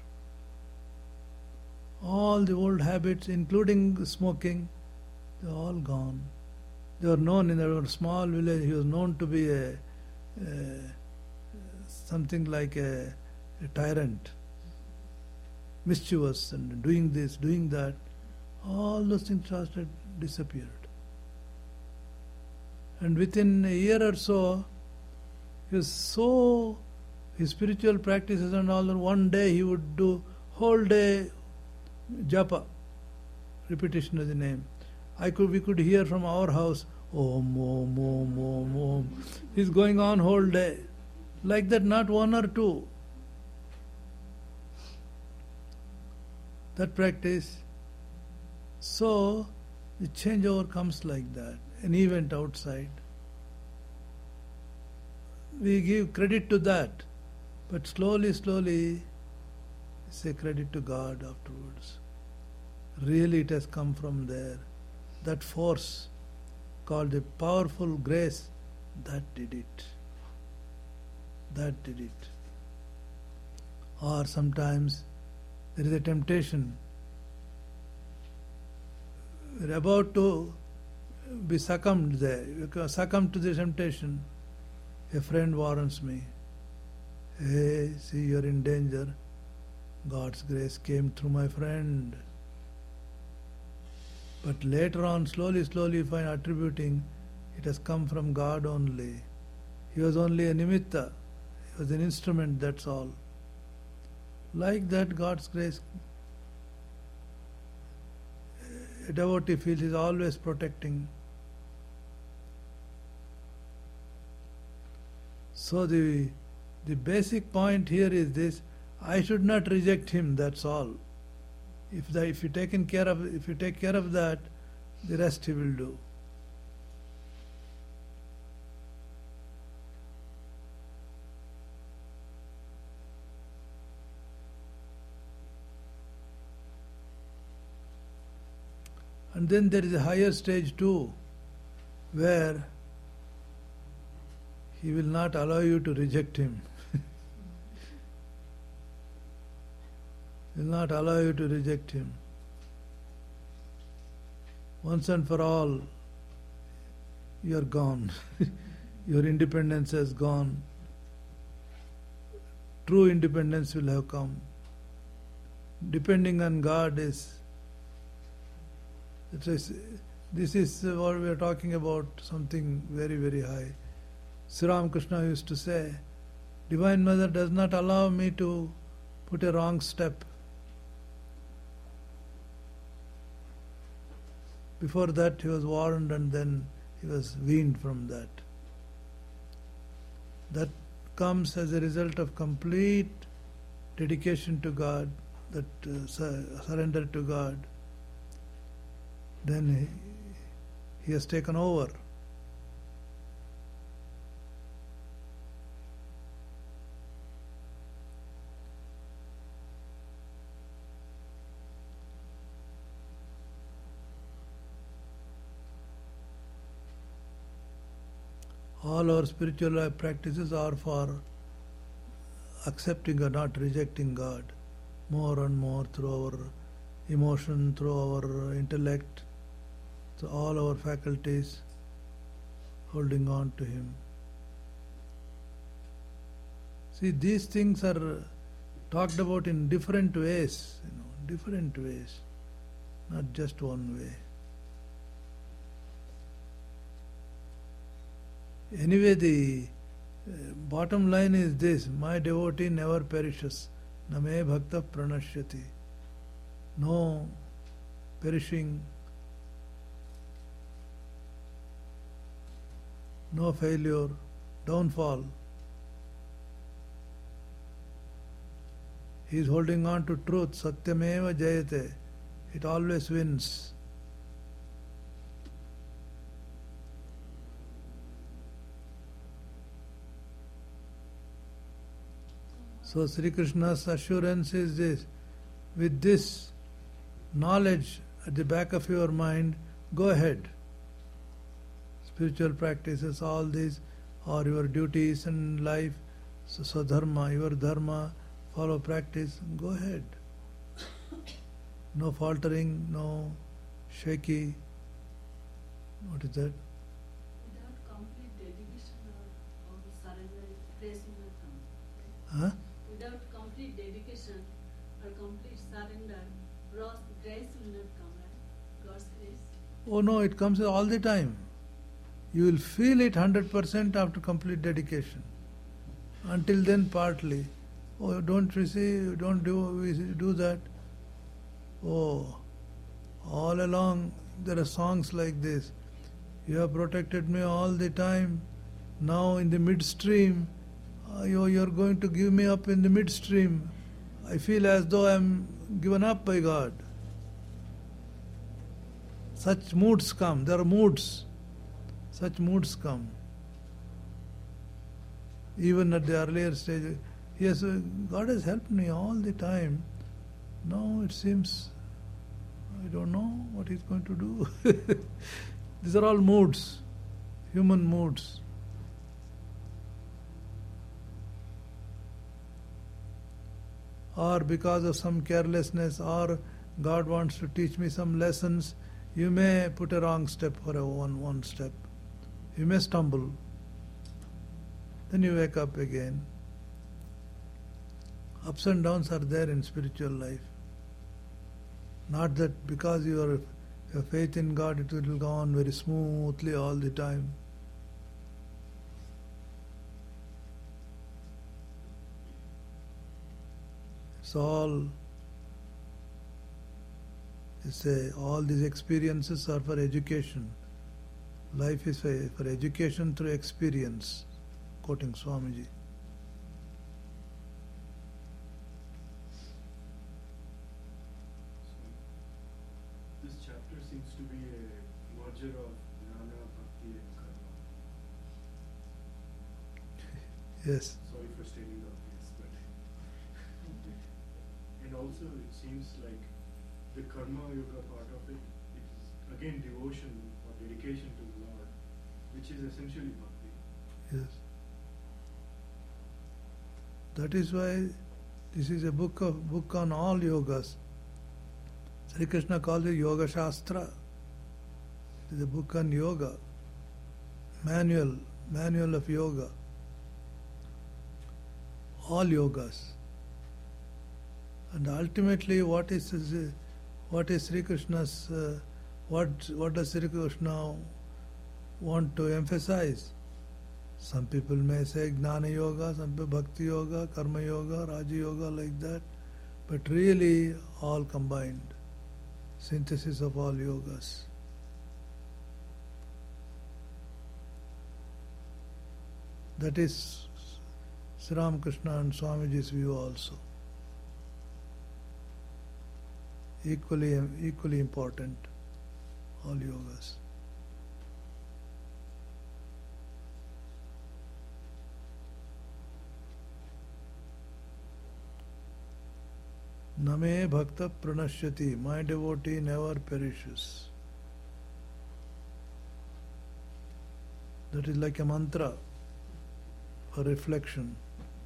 All the old habits, including smoking, they were all gone. They were known in our small village. He was known to be a, a something like a, a tyrant, mischievous and doing this, doing that. All those things started disappeared. And within a year or so, he was so, his spiritual practices and all that, one day he would do whole day japa, repetition of the name. I could, we could hear from our house, Om, Om, Om, Om, Om. He's going on whole day. Like that, not one or two. That practice. So, the changeover comes like that. An event outside. We give credit to that. But slowly, slowly, say credit to God afterwards. Really it has come from there. That force called the powerful grace, that did it. That did it. Or sometimes there is a temptation. We are about to be succumbed there. We succumb to the temptation. A friend warns me, hey, see, you are in danger. God's grace came through my friend. But later on, slowly, slowly, if I am attributing, it has come from God only. He was only a nimitta. He was an instrument, that's all. Like that, God's grace, a devotee feels is always protecting. So the the basic point here is this: I should not reject him. That's all. If the, if you taken care of if you take care of that, the rest he will do. And then there is a higher stage too, where he will not allow you to reject him. He will not allow you to reject him. Once and for all, you are gone. Your independence has gone. True independence will have come. Depending on God is, it is this is what we are talking about, something very, very high. Sri Ramakrishna used to say, Divine Mother does not allow me to put a wrong step. Before that he was warned and then he was weaned from that. That comes as a result of complete dedication to God, that uh, sur- surrender to God. Then he, he has taken over. All our spiritual life practices are for accepting or not rejecting God more and more through our emotion, through our intellect, through all our faculties, holding on to Him. See, these things are talked about in different ways, you know, different ways, not just one way. Anyway, the uh, bottom line is this: my devotee never perishes. Na me bhakta pranashyati. No perishing, no failure, downfall. He is holding on to truth. Satyameva jayate. It always wins. So Sri Krishna's assurance is this: with this knowledge at the back of your mind, go ahead. Spiritual practices, all these are your duties in life. So, so dharma, your dharma, follow practice, go ahead. No faltering, no shaky. What is that? Without complete dedication or, or surrender, grace will not come. Huh? Without complete dedication or complete surrender, gross grace will not come, right? God's grace. Oh no, it comes all the time. You will feel it one hundred percent after complete dedication. Until then, partly. Oh, don't receive, don't do, do that. Oh, all along there are songs like this. You have protected me all the time. Now in the midstream, uh, you, you're going to give me up in the midstream. I feel as though I'm given up by God. Such moods come. There are moods. Such moods come. Even at the earlier stage, yes, God has helped me all the time. Now it seems I don't know what He's going to do. These are all moods, human moods. Or because of some carelessness, or God wants to teach me some lessons, you may put a wrong step for a one, one step. You may stumble. Then you wake up again. Ups and downs are there in spiritual life. Not that because you are have faith in God, it will go on very smoothly all the time. It's all, you say, all these experiences are for education. Life is for, for education through experience, quoting Swamiji. This chapter seems to be a merger of jnana, bhakti and karma. Yes. Sorry for stating the obvious, but and also it seems like the karma yoga part of it, it is again devotion or dedication to the Lord, which is essentially bhakti. Yes. That is why this is a book of book on all yogas. Sri Krishna calls it Yoga Shastra. It is a book on yoga, manual, manual of yoga. All yogas. And ultimately, what is what is Sri Krishna's uh, what what does Sri Krishna want to emphasize? Some people may say Gnana Yoga, some people Bhakti Yoga, Karma Yoga, Raja Yoga, like that. But really, all combined. Synthesis of all yogas. That is Sri Ramakrishna and Swamiji's view also. Equally, equally important, all yogas. Name bhakta pranashyati, my devotee never perishes. That is like a mantra for reflection.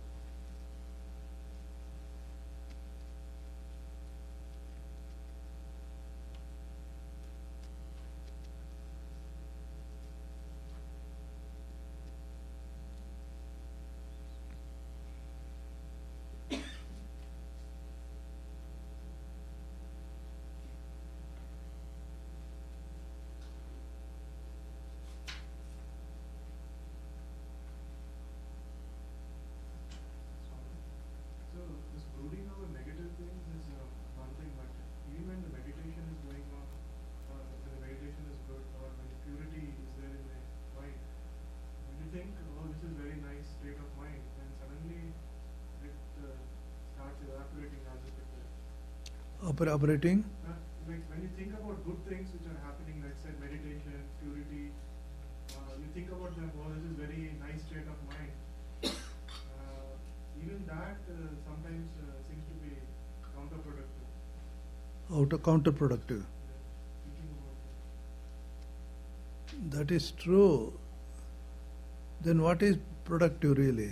So this brooding over negative things is uh, one thing, but even when the meditation is going on, or when the meditation is good, or when purity is there in the mind, when you think, oh, this is very nice state of mind, then suddenly it uh, starts evaporating as if it uh, Oper- operating? uh, like when you think about good things which are happening, let's say meditation, purity, uh, you think about them, oh, this is very nice state of mind. Uh, even that uh, sometimes uh, seems to be counterproductive. Out of counterproductive. Yeah, thinking about it. That is true. Then what is productive really?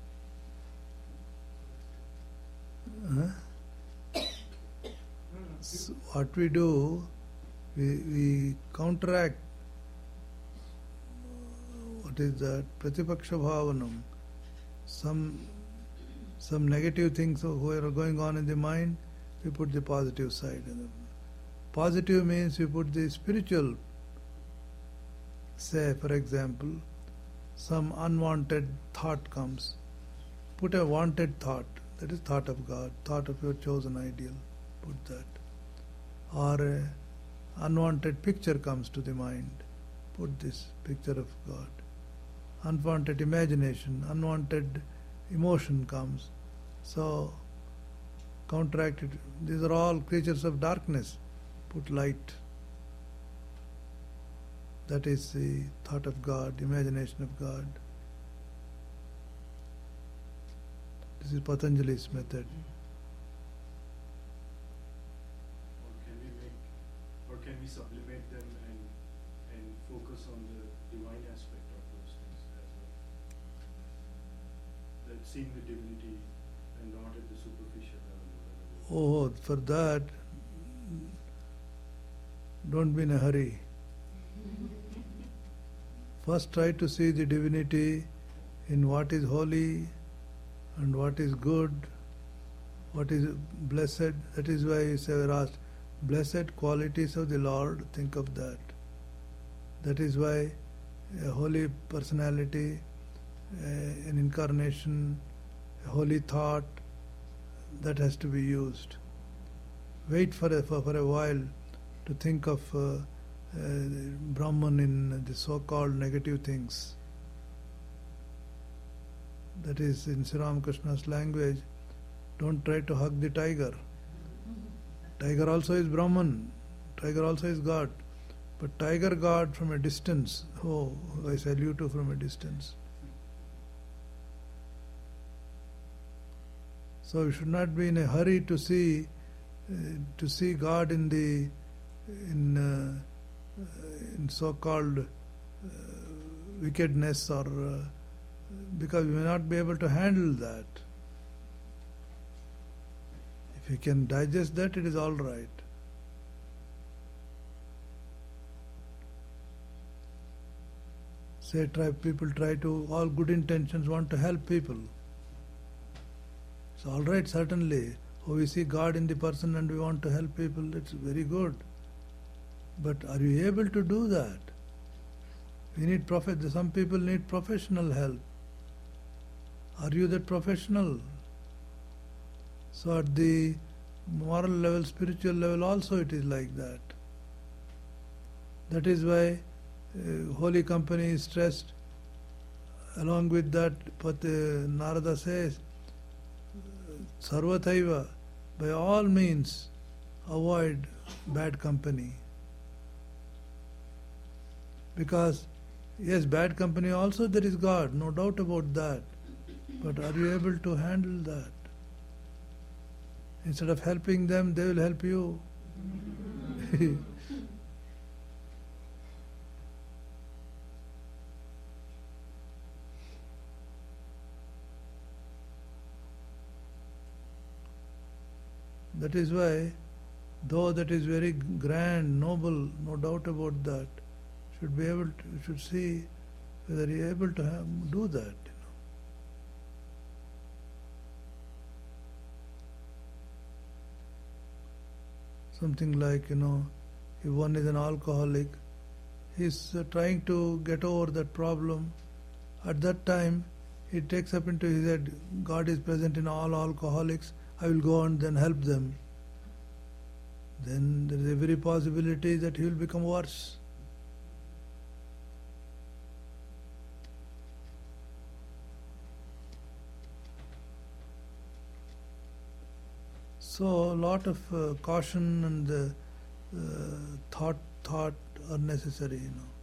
Huh? No, no, So what we do, we, we counteract what is that? Pratipaksha bhavanam. Some some negative things who are going on in the mind, we put the positive side. Positive means we put the spiritual. Say, for example, some unwanted thought comes. Put a wanted thought. That is thought of God, thought of your chosen ideal. Put that. Or a unwanted picture comes to the mind. Put this picture of God. Unwanted imagination, unwanted emotion comes. So, counteract it. These are all creatures of darkness. Put light. That is the thought of God, imagination of God. This is Patanjali's method. Or can we make, or can we sublimate them and and focus on the divine aspect of those things as well? That seeing the divinity and not at the superficial level. whatever. Oh, for that, don't be in a hurry. First try to see the divinity in what is holy and what is good, what is blessed. That is why he said, asked, blessed qualities of the Lord, think of that. That is why a holy personality, uh, an incarnation, a holy thought, that has to be used. Wait for a, for, for a while to think of uh, uh, Brahman in the so-called negative things. That is, in Sri Ramakrishna's language, don't try to hug the tiger. Tiger also is Brahman, tiger also is God. But tiger God from a distance, oh, I salute you from a distance. So we should not be in a hurry to see uh, to see God in the in uh, uh, in so-called uh, wickedness, or uh, because we may not be able to handle that. If we can digest that, it is all right. Say, try people try to, all good intentions want to help people. It's all right, certainly. Oh, we see God in the person and we want to help people, it's very good. But are you able to do that? We need prof- some people need professional help. Are you that professional? So at the moral level, spiritual level also it is like that. That is why uh, Holy Company is stressed. Along with that, but uh, Narada says, Sarvataiva, by all means avoid bad company. Because, yes, bad company also there is God, no doubt about that. But are you able to handle that? Instead of helping them, they will help you. That is why, though that is very grand, noble, no doubt about that, should be able to, should see whether you are able to have, do that. You know. Something like, you know, if one is an alcoholic, he is uh, trying to get over that problem. At that time, he takes up into his head, God is present in all alcoholics, I will go and then help them. Then there is every possibility that he will become worse. So a lot of uh, caution and uh, uh, thought thought are necessary, you know.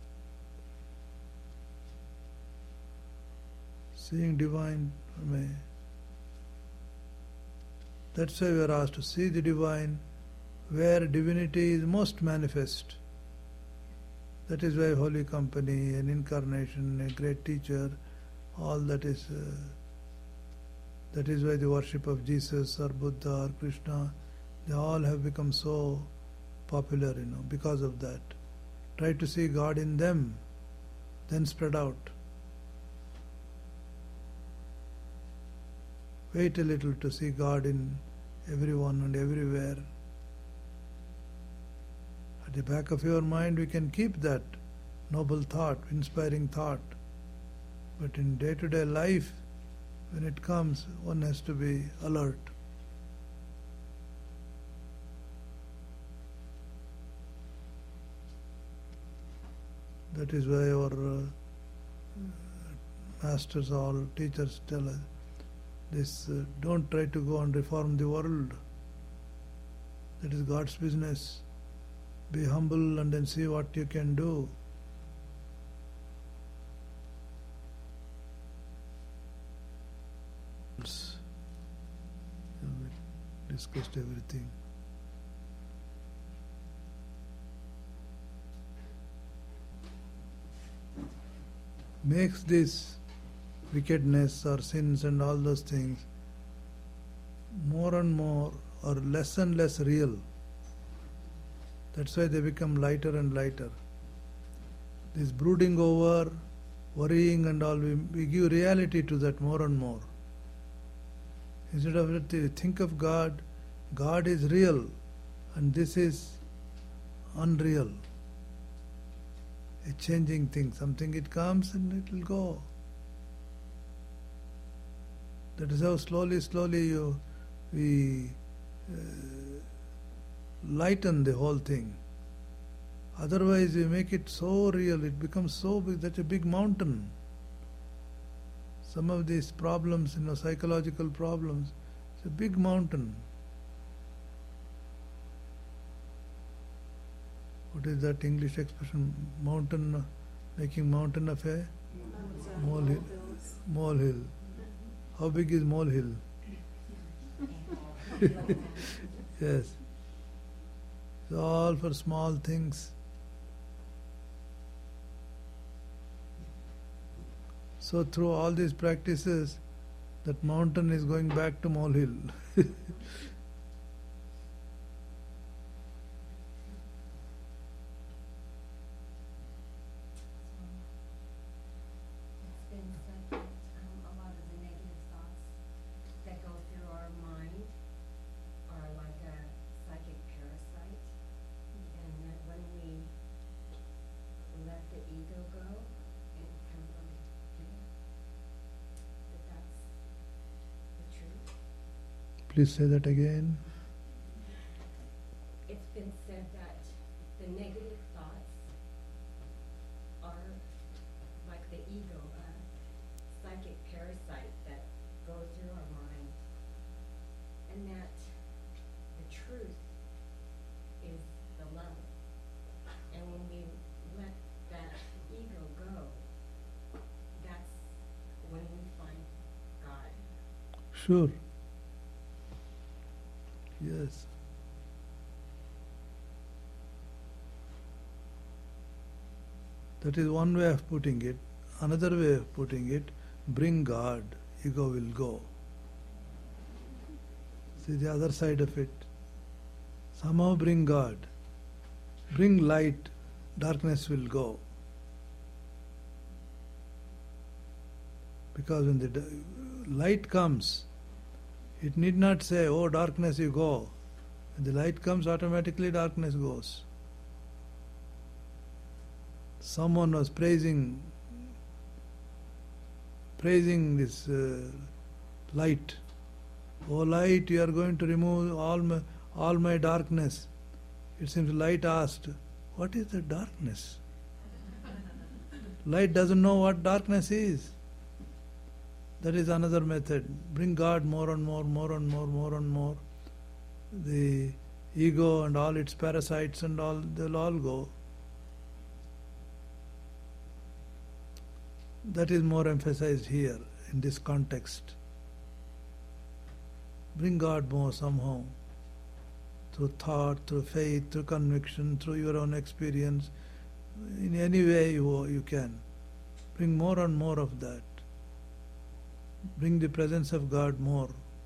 Seeing divine, may. That's why we are asked to see the divine where divinity is most manifest. That is why Holy Company, an incarnation, a great teacher, all that is, uh, that is why the worship of Jesus or Buddha or Krishna, they all have become so popular, you know, because of that. Try to see God in them, then spread out. Wait a little to see God in everyone and everywhere. At the back of your mind, we can keep that noble thought, inspiring thought. But in day-to-day life, when it comes, one has to be alert. That is why our uh, masters, all teachers tell us, this, uh, don't try to go and reform the world. That is God's business. Be humble and then see what you can do. We discussed everything. Makes this wickedness or sins and all those things more and more or less and less real. That's why they become lighter and lighter. This brooding over, worrying and all, we, we give reality to that more and more. Instead of that, we think of God, God is real and this is unreal. A changing thing, something it comes and it will go. That is how slowly, slowly you, we uh, lighten the whole thing. Otherwise, we make it so real, it becomes so big, such a big mountain. Some of these problems, you know, psychological problems, it's a big mountain. What is that English expression? Mountain, making mountain of a molehill. Molehill. How big is molehill? Yes. It's all for small things. So through all these practices, that mountain is going back to molehill. It's been said that um, a lot of the negative thoughts that go through our mind are like a psychic parasite, and that when we let the ego go and come from here, that that's the truth. Please say that again. It's been said that the negative thoughts are like the ego, a psychic parasite that goes through our mind, and that the truth is the love. And when we let that ego go, that's when we find God. Sure. Yes. That is one way of putting it. Another way of putting it, bring God, ego will go. See the other side of it. Somehow bring God. Bring light, darkness will go. Because when the d- light comes, it need not say, oh darkness you go. When the light comes, automatically darkness goes. Someone was praising praising this uh, light. Oh light, you are going to remove all my, all my darkness. It seems light asked, what is the darkness? Light doesn't know what darkness is. That is another method. Bring God more and more, more and more, more and more. The ego and all its parasites and all, they'll all go. That is more emphasized here in this context. Bring God more somehow. Through thought, through faith, through conviction, through your own experience. In any way you, you can. Bring more and more of that. Bring the presence of God more.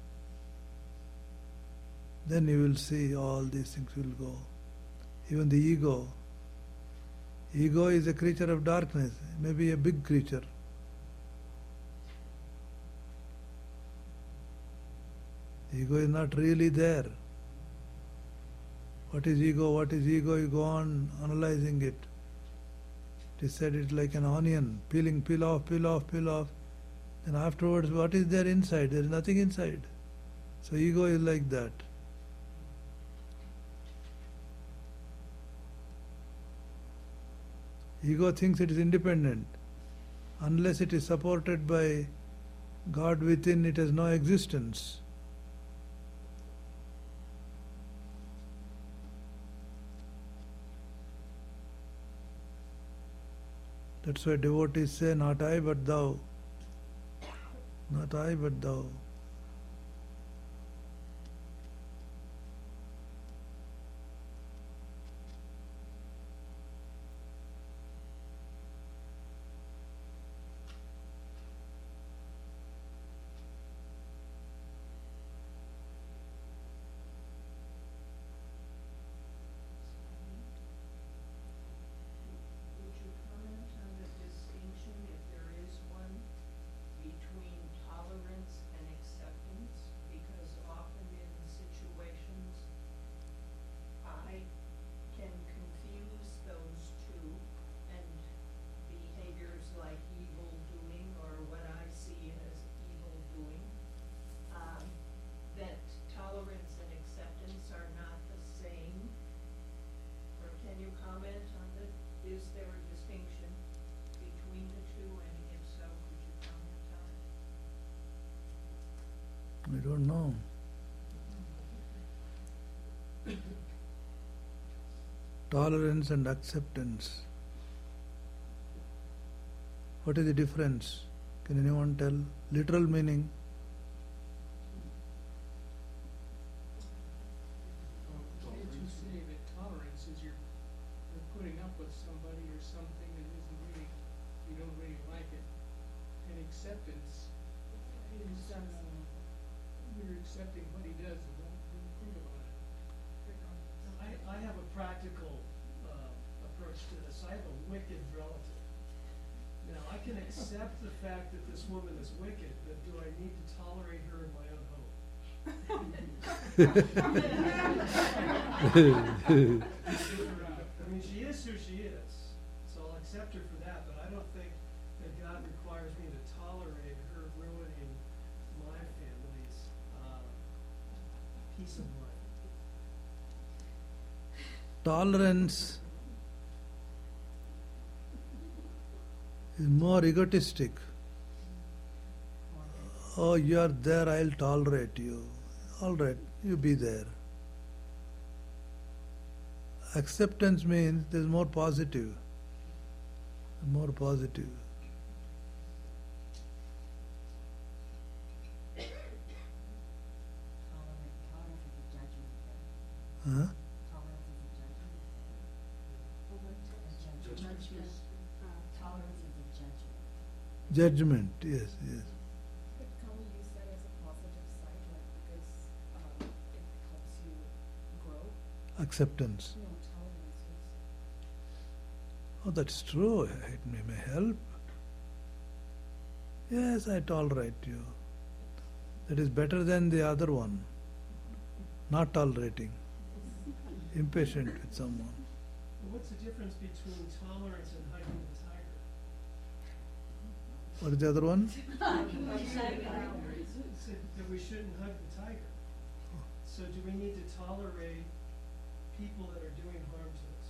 Then you will see all these things will go. Even the ego. Ego is a creature of darkness, maybe a big creature. Ego is not really there. What is ego? What is ego? You go on analyzing it. It is said it's like an onion, peeling, peel off, peel off, peel off. And afterwards, what is there inside? There is nothing inside. So ego is like that. Ego thinks it is independent. Unless it is supported by God within, it has no existence. That's why devotees say, not I but thou. Not I but thou. Would you comment on the distinction, if there is one, between tolerance and acceptance? Because often in situations, I can confuse those two, and behaviors like evil doing, or what I see as evil doing, um, that tolerance and acceptance are not the same. Or can you comment on the, is there a distinction between the two, and if so, could you comment on it? I don't know. Tolerance and acceptance. What is the difference? Can anyone tell? Literal meaning. Can't you say that tolerance is you're, you're putting up with somebody or something that isn't really, you don't really like it, and acceptance is, uh, you're accepting what he does and don't don't think about it. I, I have a practical uh, approach to this. I have a wicked relative. Now, I can accept the fact that this woman is wicked, but do I need to tolerate her in my own home? I mean, she is who she is, so I'll accept her for that, but I don't think that God requires me to tolerate her ruining my family's uh, peace of mind. Tolerance is more egotistic. Oh, you are there, I'll tolerate you. All right, you be there. Acceptance means there's more positive. More positive. Tolerance, tolerance is a judgment. Huh? Tolerance is a judgment. A judgment. Judgment. Tolerance is a judgment. Judgment, yes, yes. But can we use that as a positive side, like because um, it helps you grow? Acceptance. No, tolerance is. Oh, that's true. It may, may help. Yes, I tolerate you. That is better than the other one. Not tolerating. Impatient with someone. Well, what's the difference between tolerance and hugging the tiger? What is the other one? It said that we shouldn't hug the tiger. So do we need to tolerate people that are doing harm to us?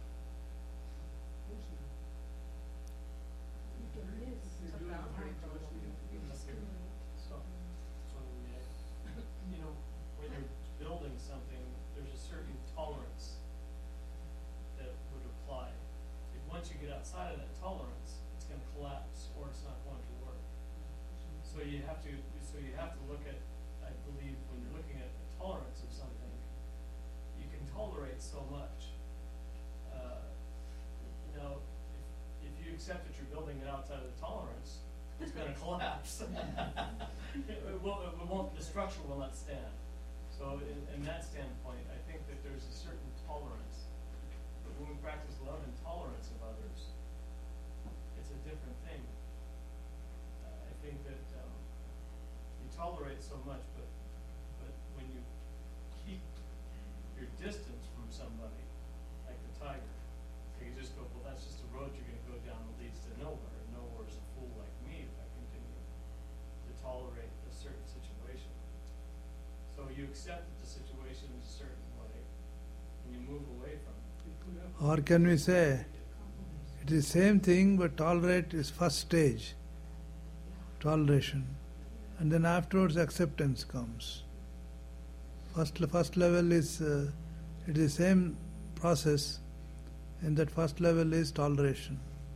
They're doing harm to us, we don't, we don't care. So, so, uh, you know, when you're building something, there's a certain tolerance that would apply. If once you get outside of that tolerance, it's gonna collapse or it's not going to work. So you have to, so you have to look at, I believe, when you're looking at the tolerance of something, you can tolerate so much. Uh, you know, if, if you accept that you're building it outside of the tolerance, it's gonna collapse. It won't, it won't, the structure will not stand. So in, in that standpoint, I think that there's a certain tolerance. But when we practice love and tolerance of others, it's a different thing. Uh, I think that um, you tolerate so much, but but when you keep your distance from somebody, like the tiger, so you just go, well, that's just a road you're going to go down that leads to nowhere. And nowhere is a fool like me if I continue to tolerate a certain situation. So you accept that the situation is a certain way, and you move away from it. Or can we say, it is same thing, but tolerate is first stage, toleration, and then afterwards acceptance comes. First, first level is, uh, it is the same process, and that first level is toleration.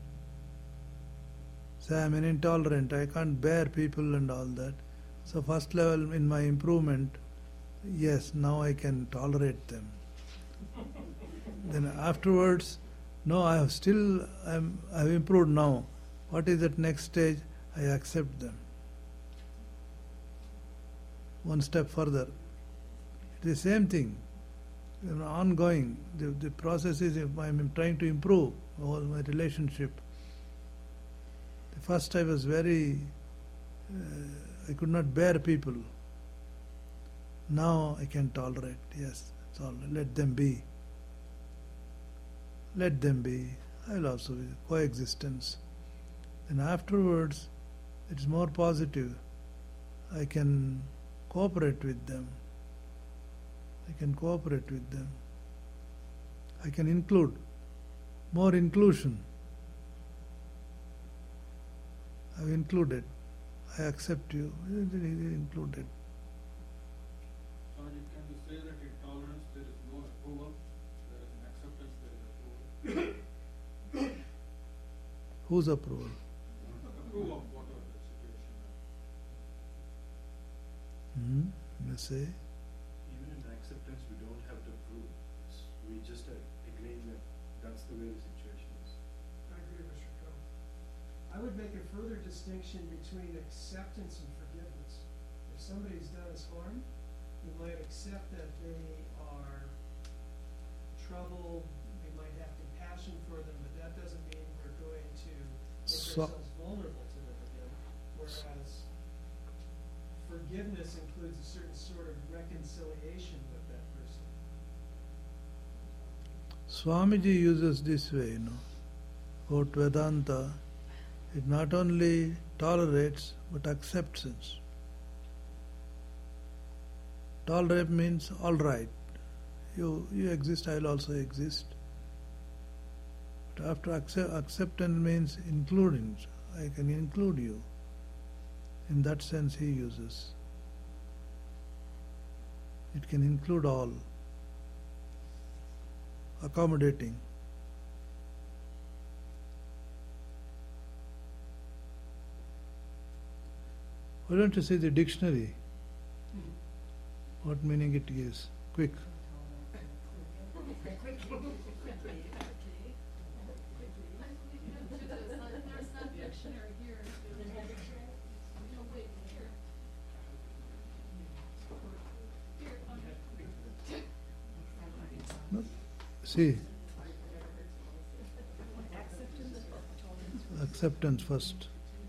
Say, I'm an intolerant, I can't bear people and all that. So first level in my improvement, yes, now I can tolerate them. Then afterwards, no, I have still, I'm, I have improved now. What is that next stage? I accept them. One step further. It is the same thing. You know, ongoing. The, the process is if I'm trying to improve all my relationship. The first I was very, uh, I could not bear people. Now I can tolerate. Yes, it's all. Let them be. Let them be. I'll also be coexistence. And afterwards, it's more positive. I can cooperate with them. I can cooperate with them. I can include. More inclusion. I've included. I accept you. Included. Swamiji, can you say that in tolerance there is no approval, there is an acceptance, there is approval? Whose approval? Approve of whatever the situation is. Hmm? You say? Even in acceptance, we don't have to prove. We just are agreeing that that's the way the situation is. I agree with Mister Coe. I would make a further distinction between acceptance and forgiveness. If somebody's done us harm, we might accept that they are troubled, we might have compassion for them, but that doesn't mean we're going to make So- ourselves vulnerable to them again. Whereas forgiveness includes a certain sort of reconciliation with that person. Swamiji uses this way, you know. About Vedanta, it not only tolerates but acceptance. Tolerate means all right. You you exist, I'll also exist. But after accept, acceptance means including. I can include you. In that sense, he uses. It can include all. Accommodating. Why don't you see the dictionary? What meaning it gives? Quick. There's not dictionary here. No, wait, here. Here, on your- See. Acceptance first.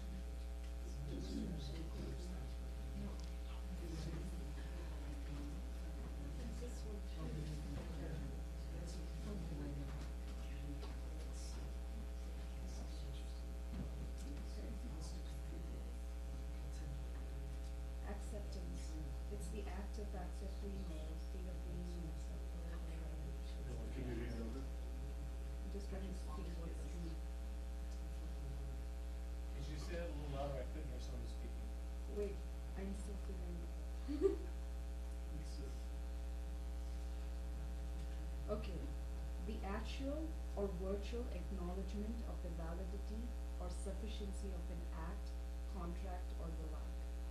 Acceptance. It's the act of accepting or state of being accepted. Can you read over? I'm just trying to see what's the. Could you say that a little louder? I couldn't hear somebody speaking. Wait, I'm still feeling. Okay, the actual or virtual acknowledgement of the validity or sufficiency of an act, contract, or the like.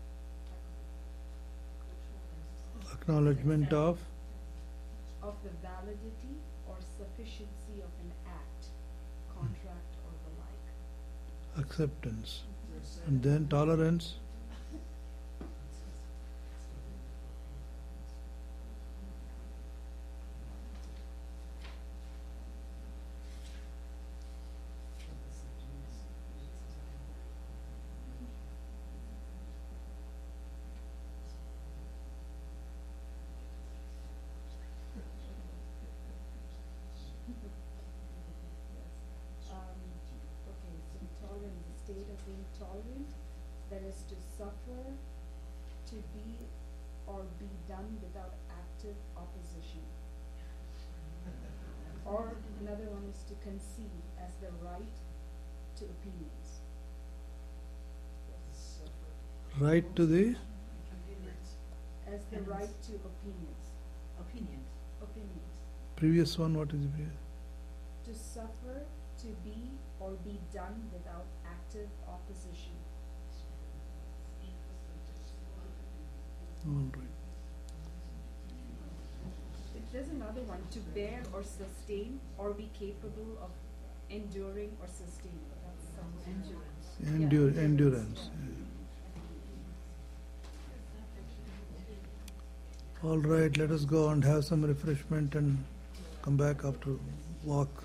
Acknowledgement of Of the validity or sufficiency of an act, contract, or the like. acceptance. And then tolerance. Um, okay, so tolerance, the state of being tolerant, that is to suffer, to be or be done without active opposition. Or another one is to concede as the right to opinions. Right to the As the right to opinions. Opinions. Opinions. previous one, what is the previous? To suffer, to be or be done without active opposition. All right. There's another one, to bear or sustain or be capable of enduring or sustaining. That's some endurance. Endure, endurance. All right, let us go and have some refreshment and come back after walk.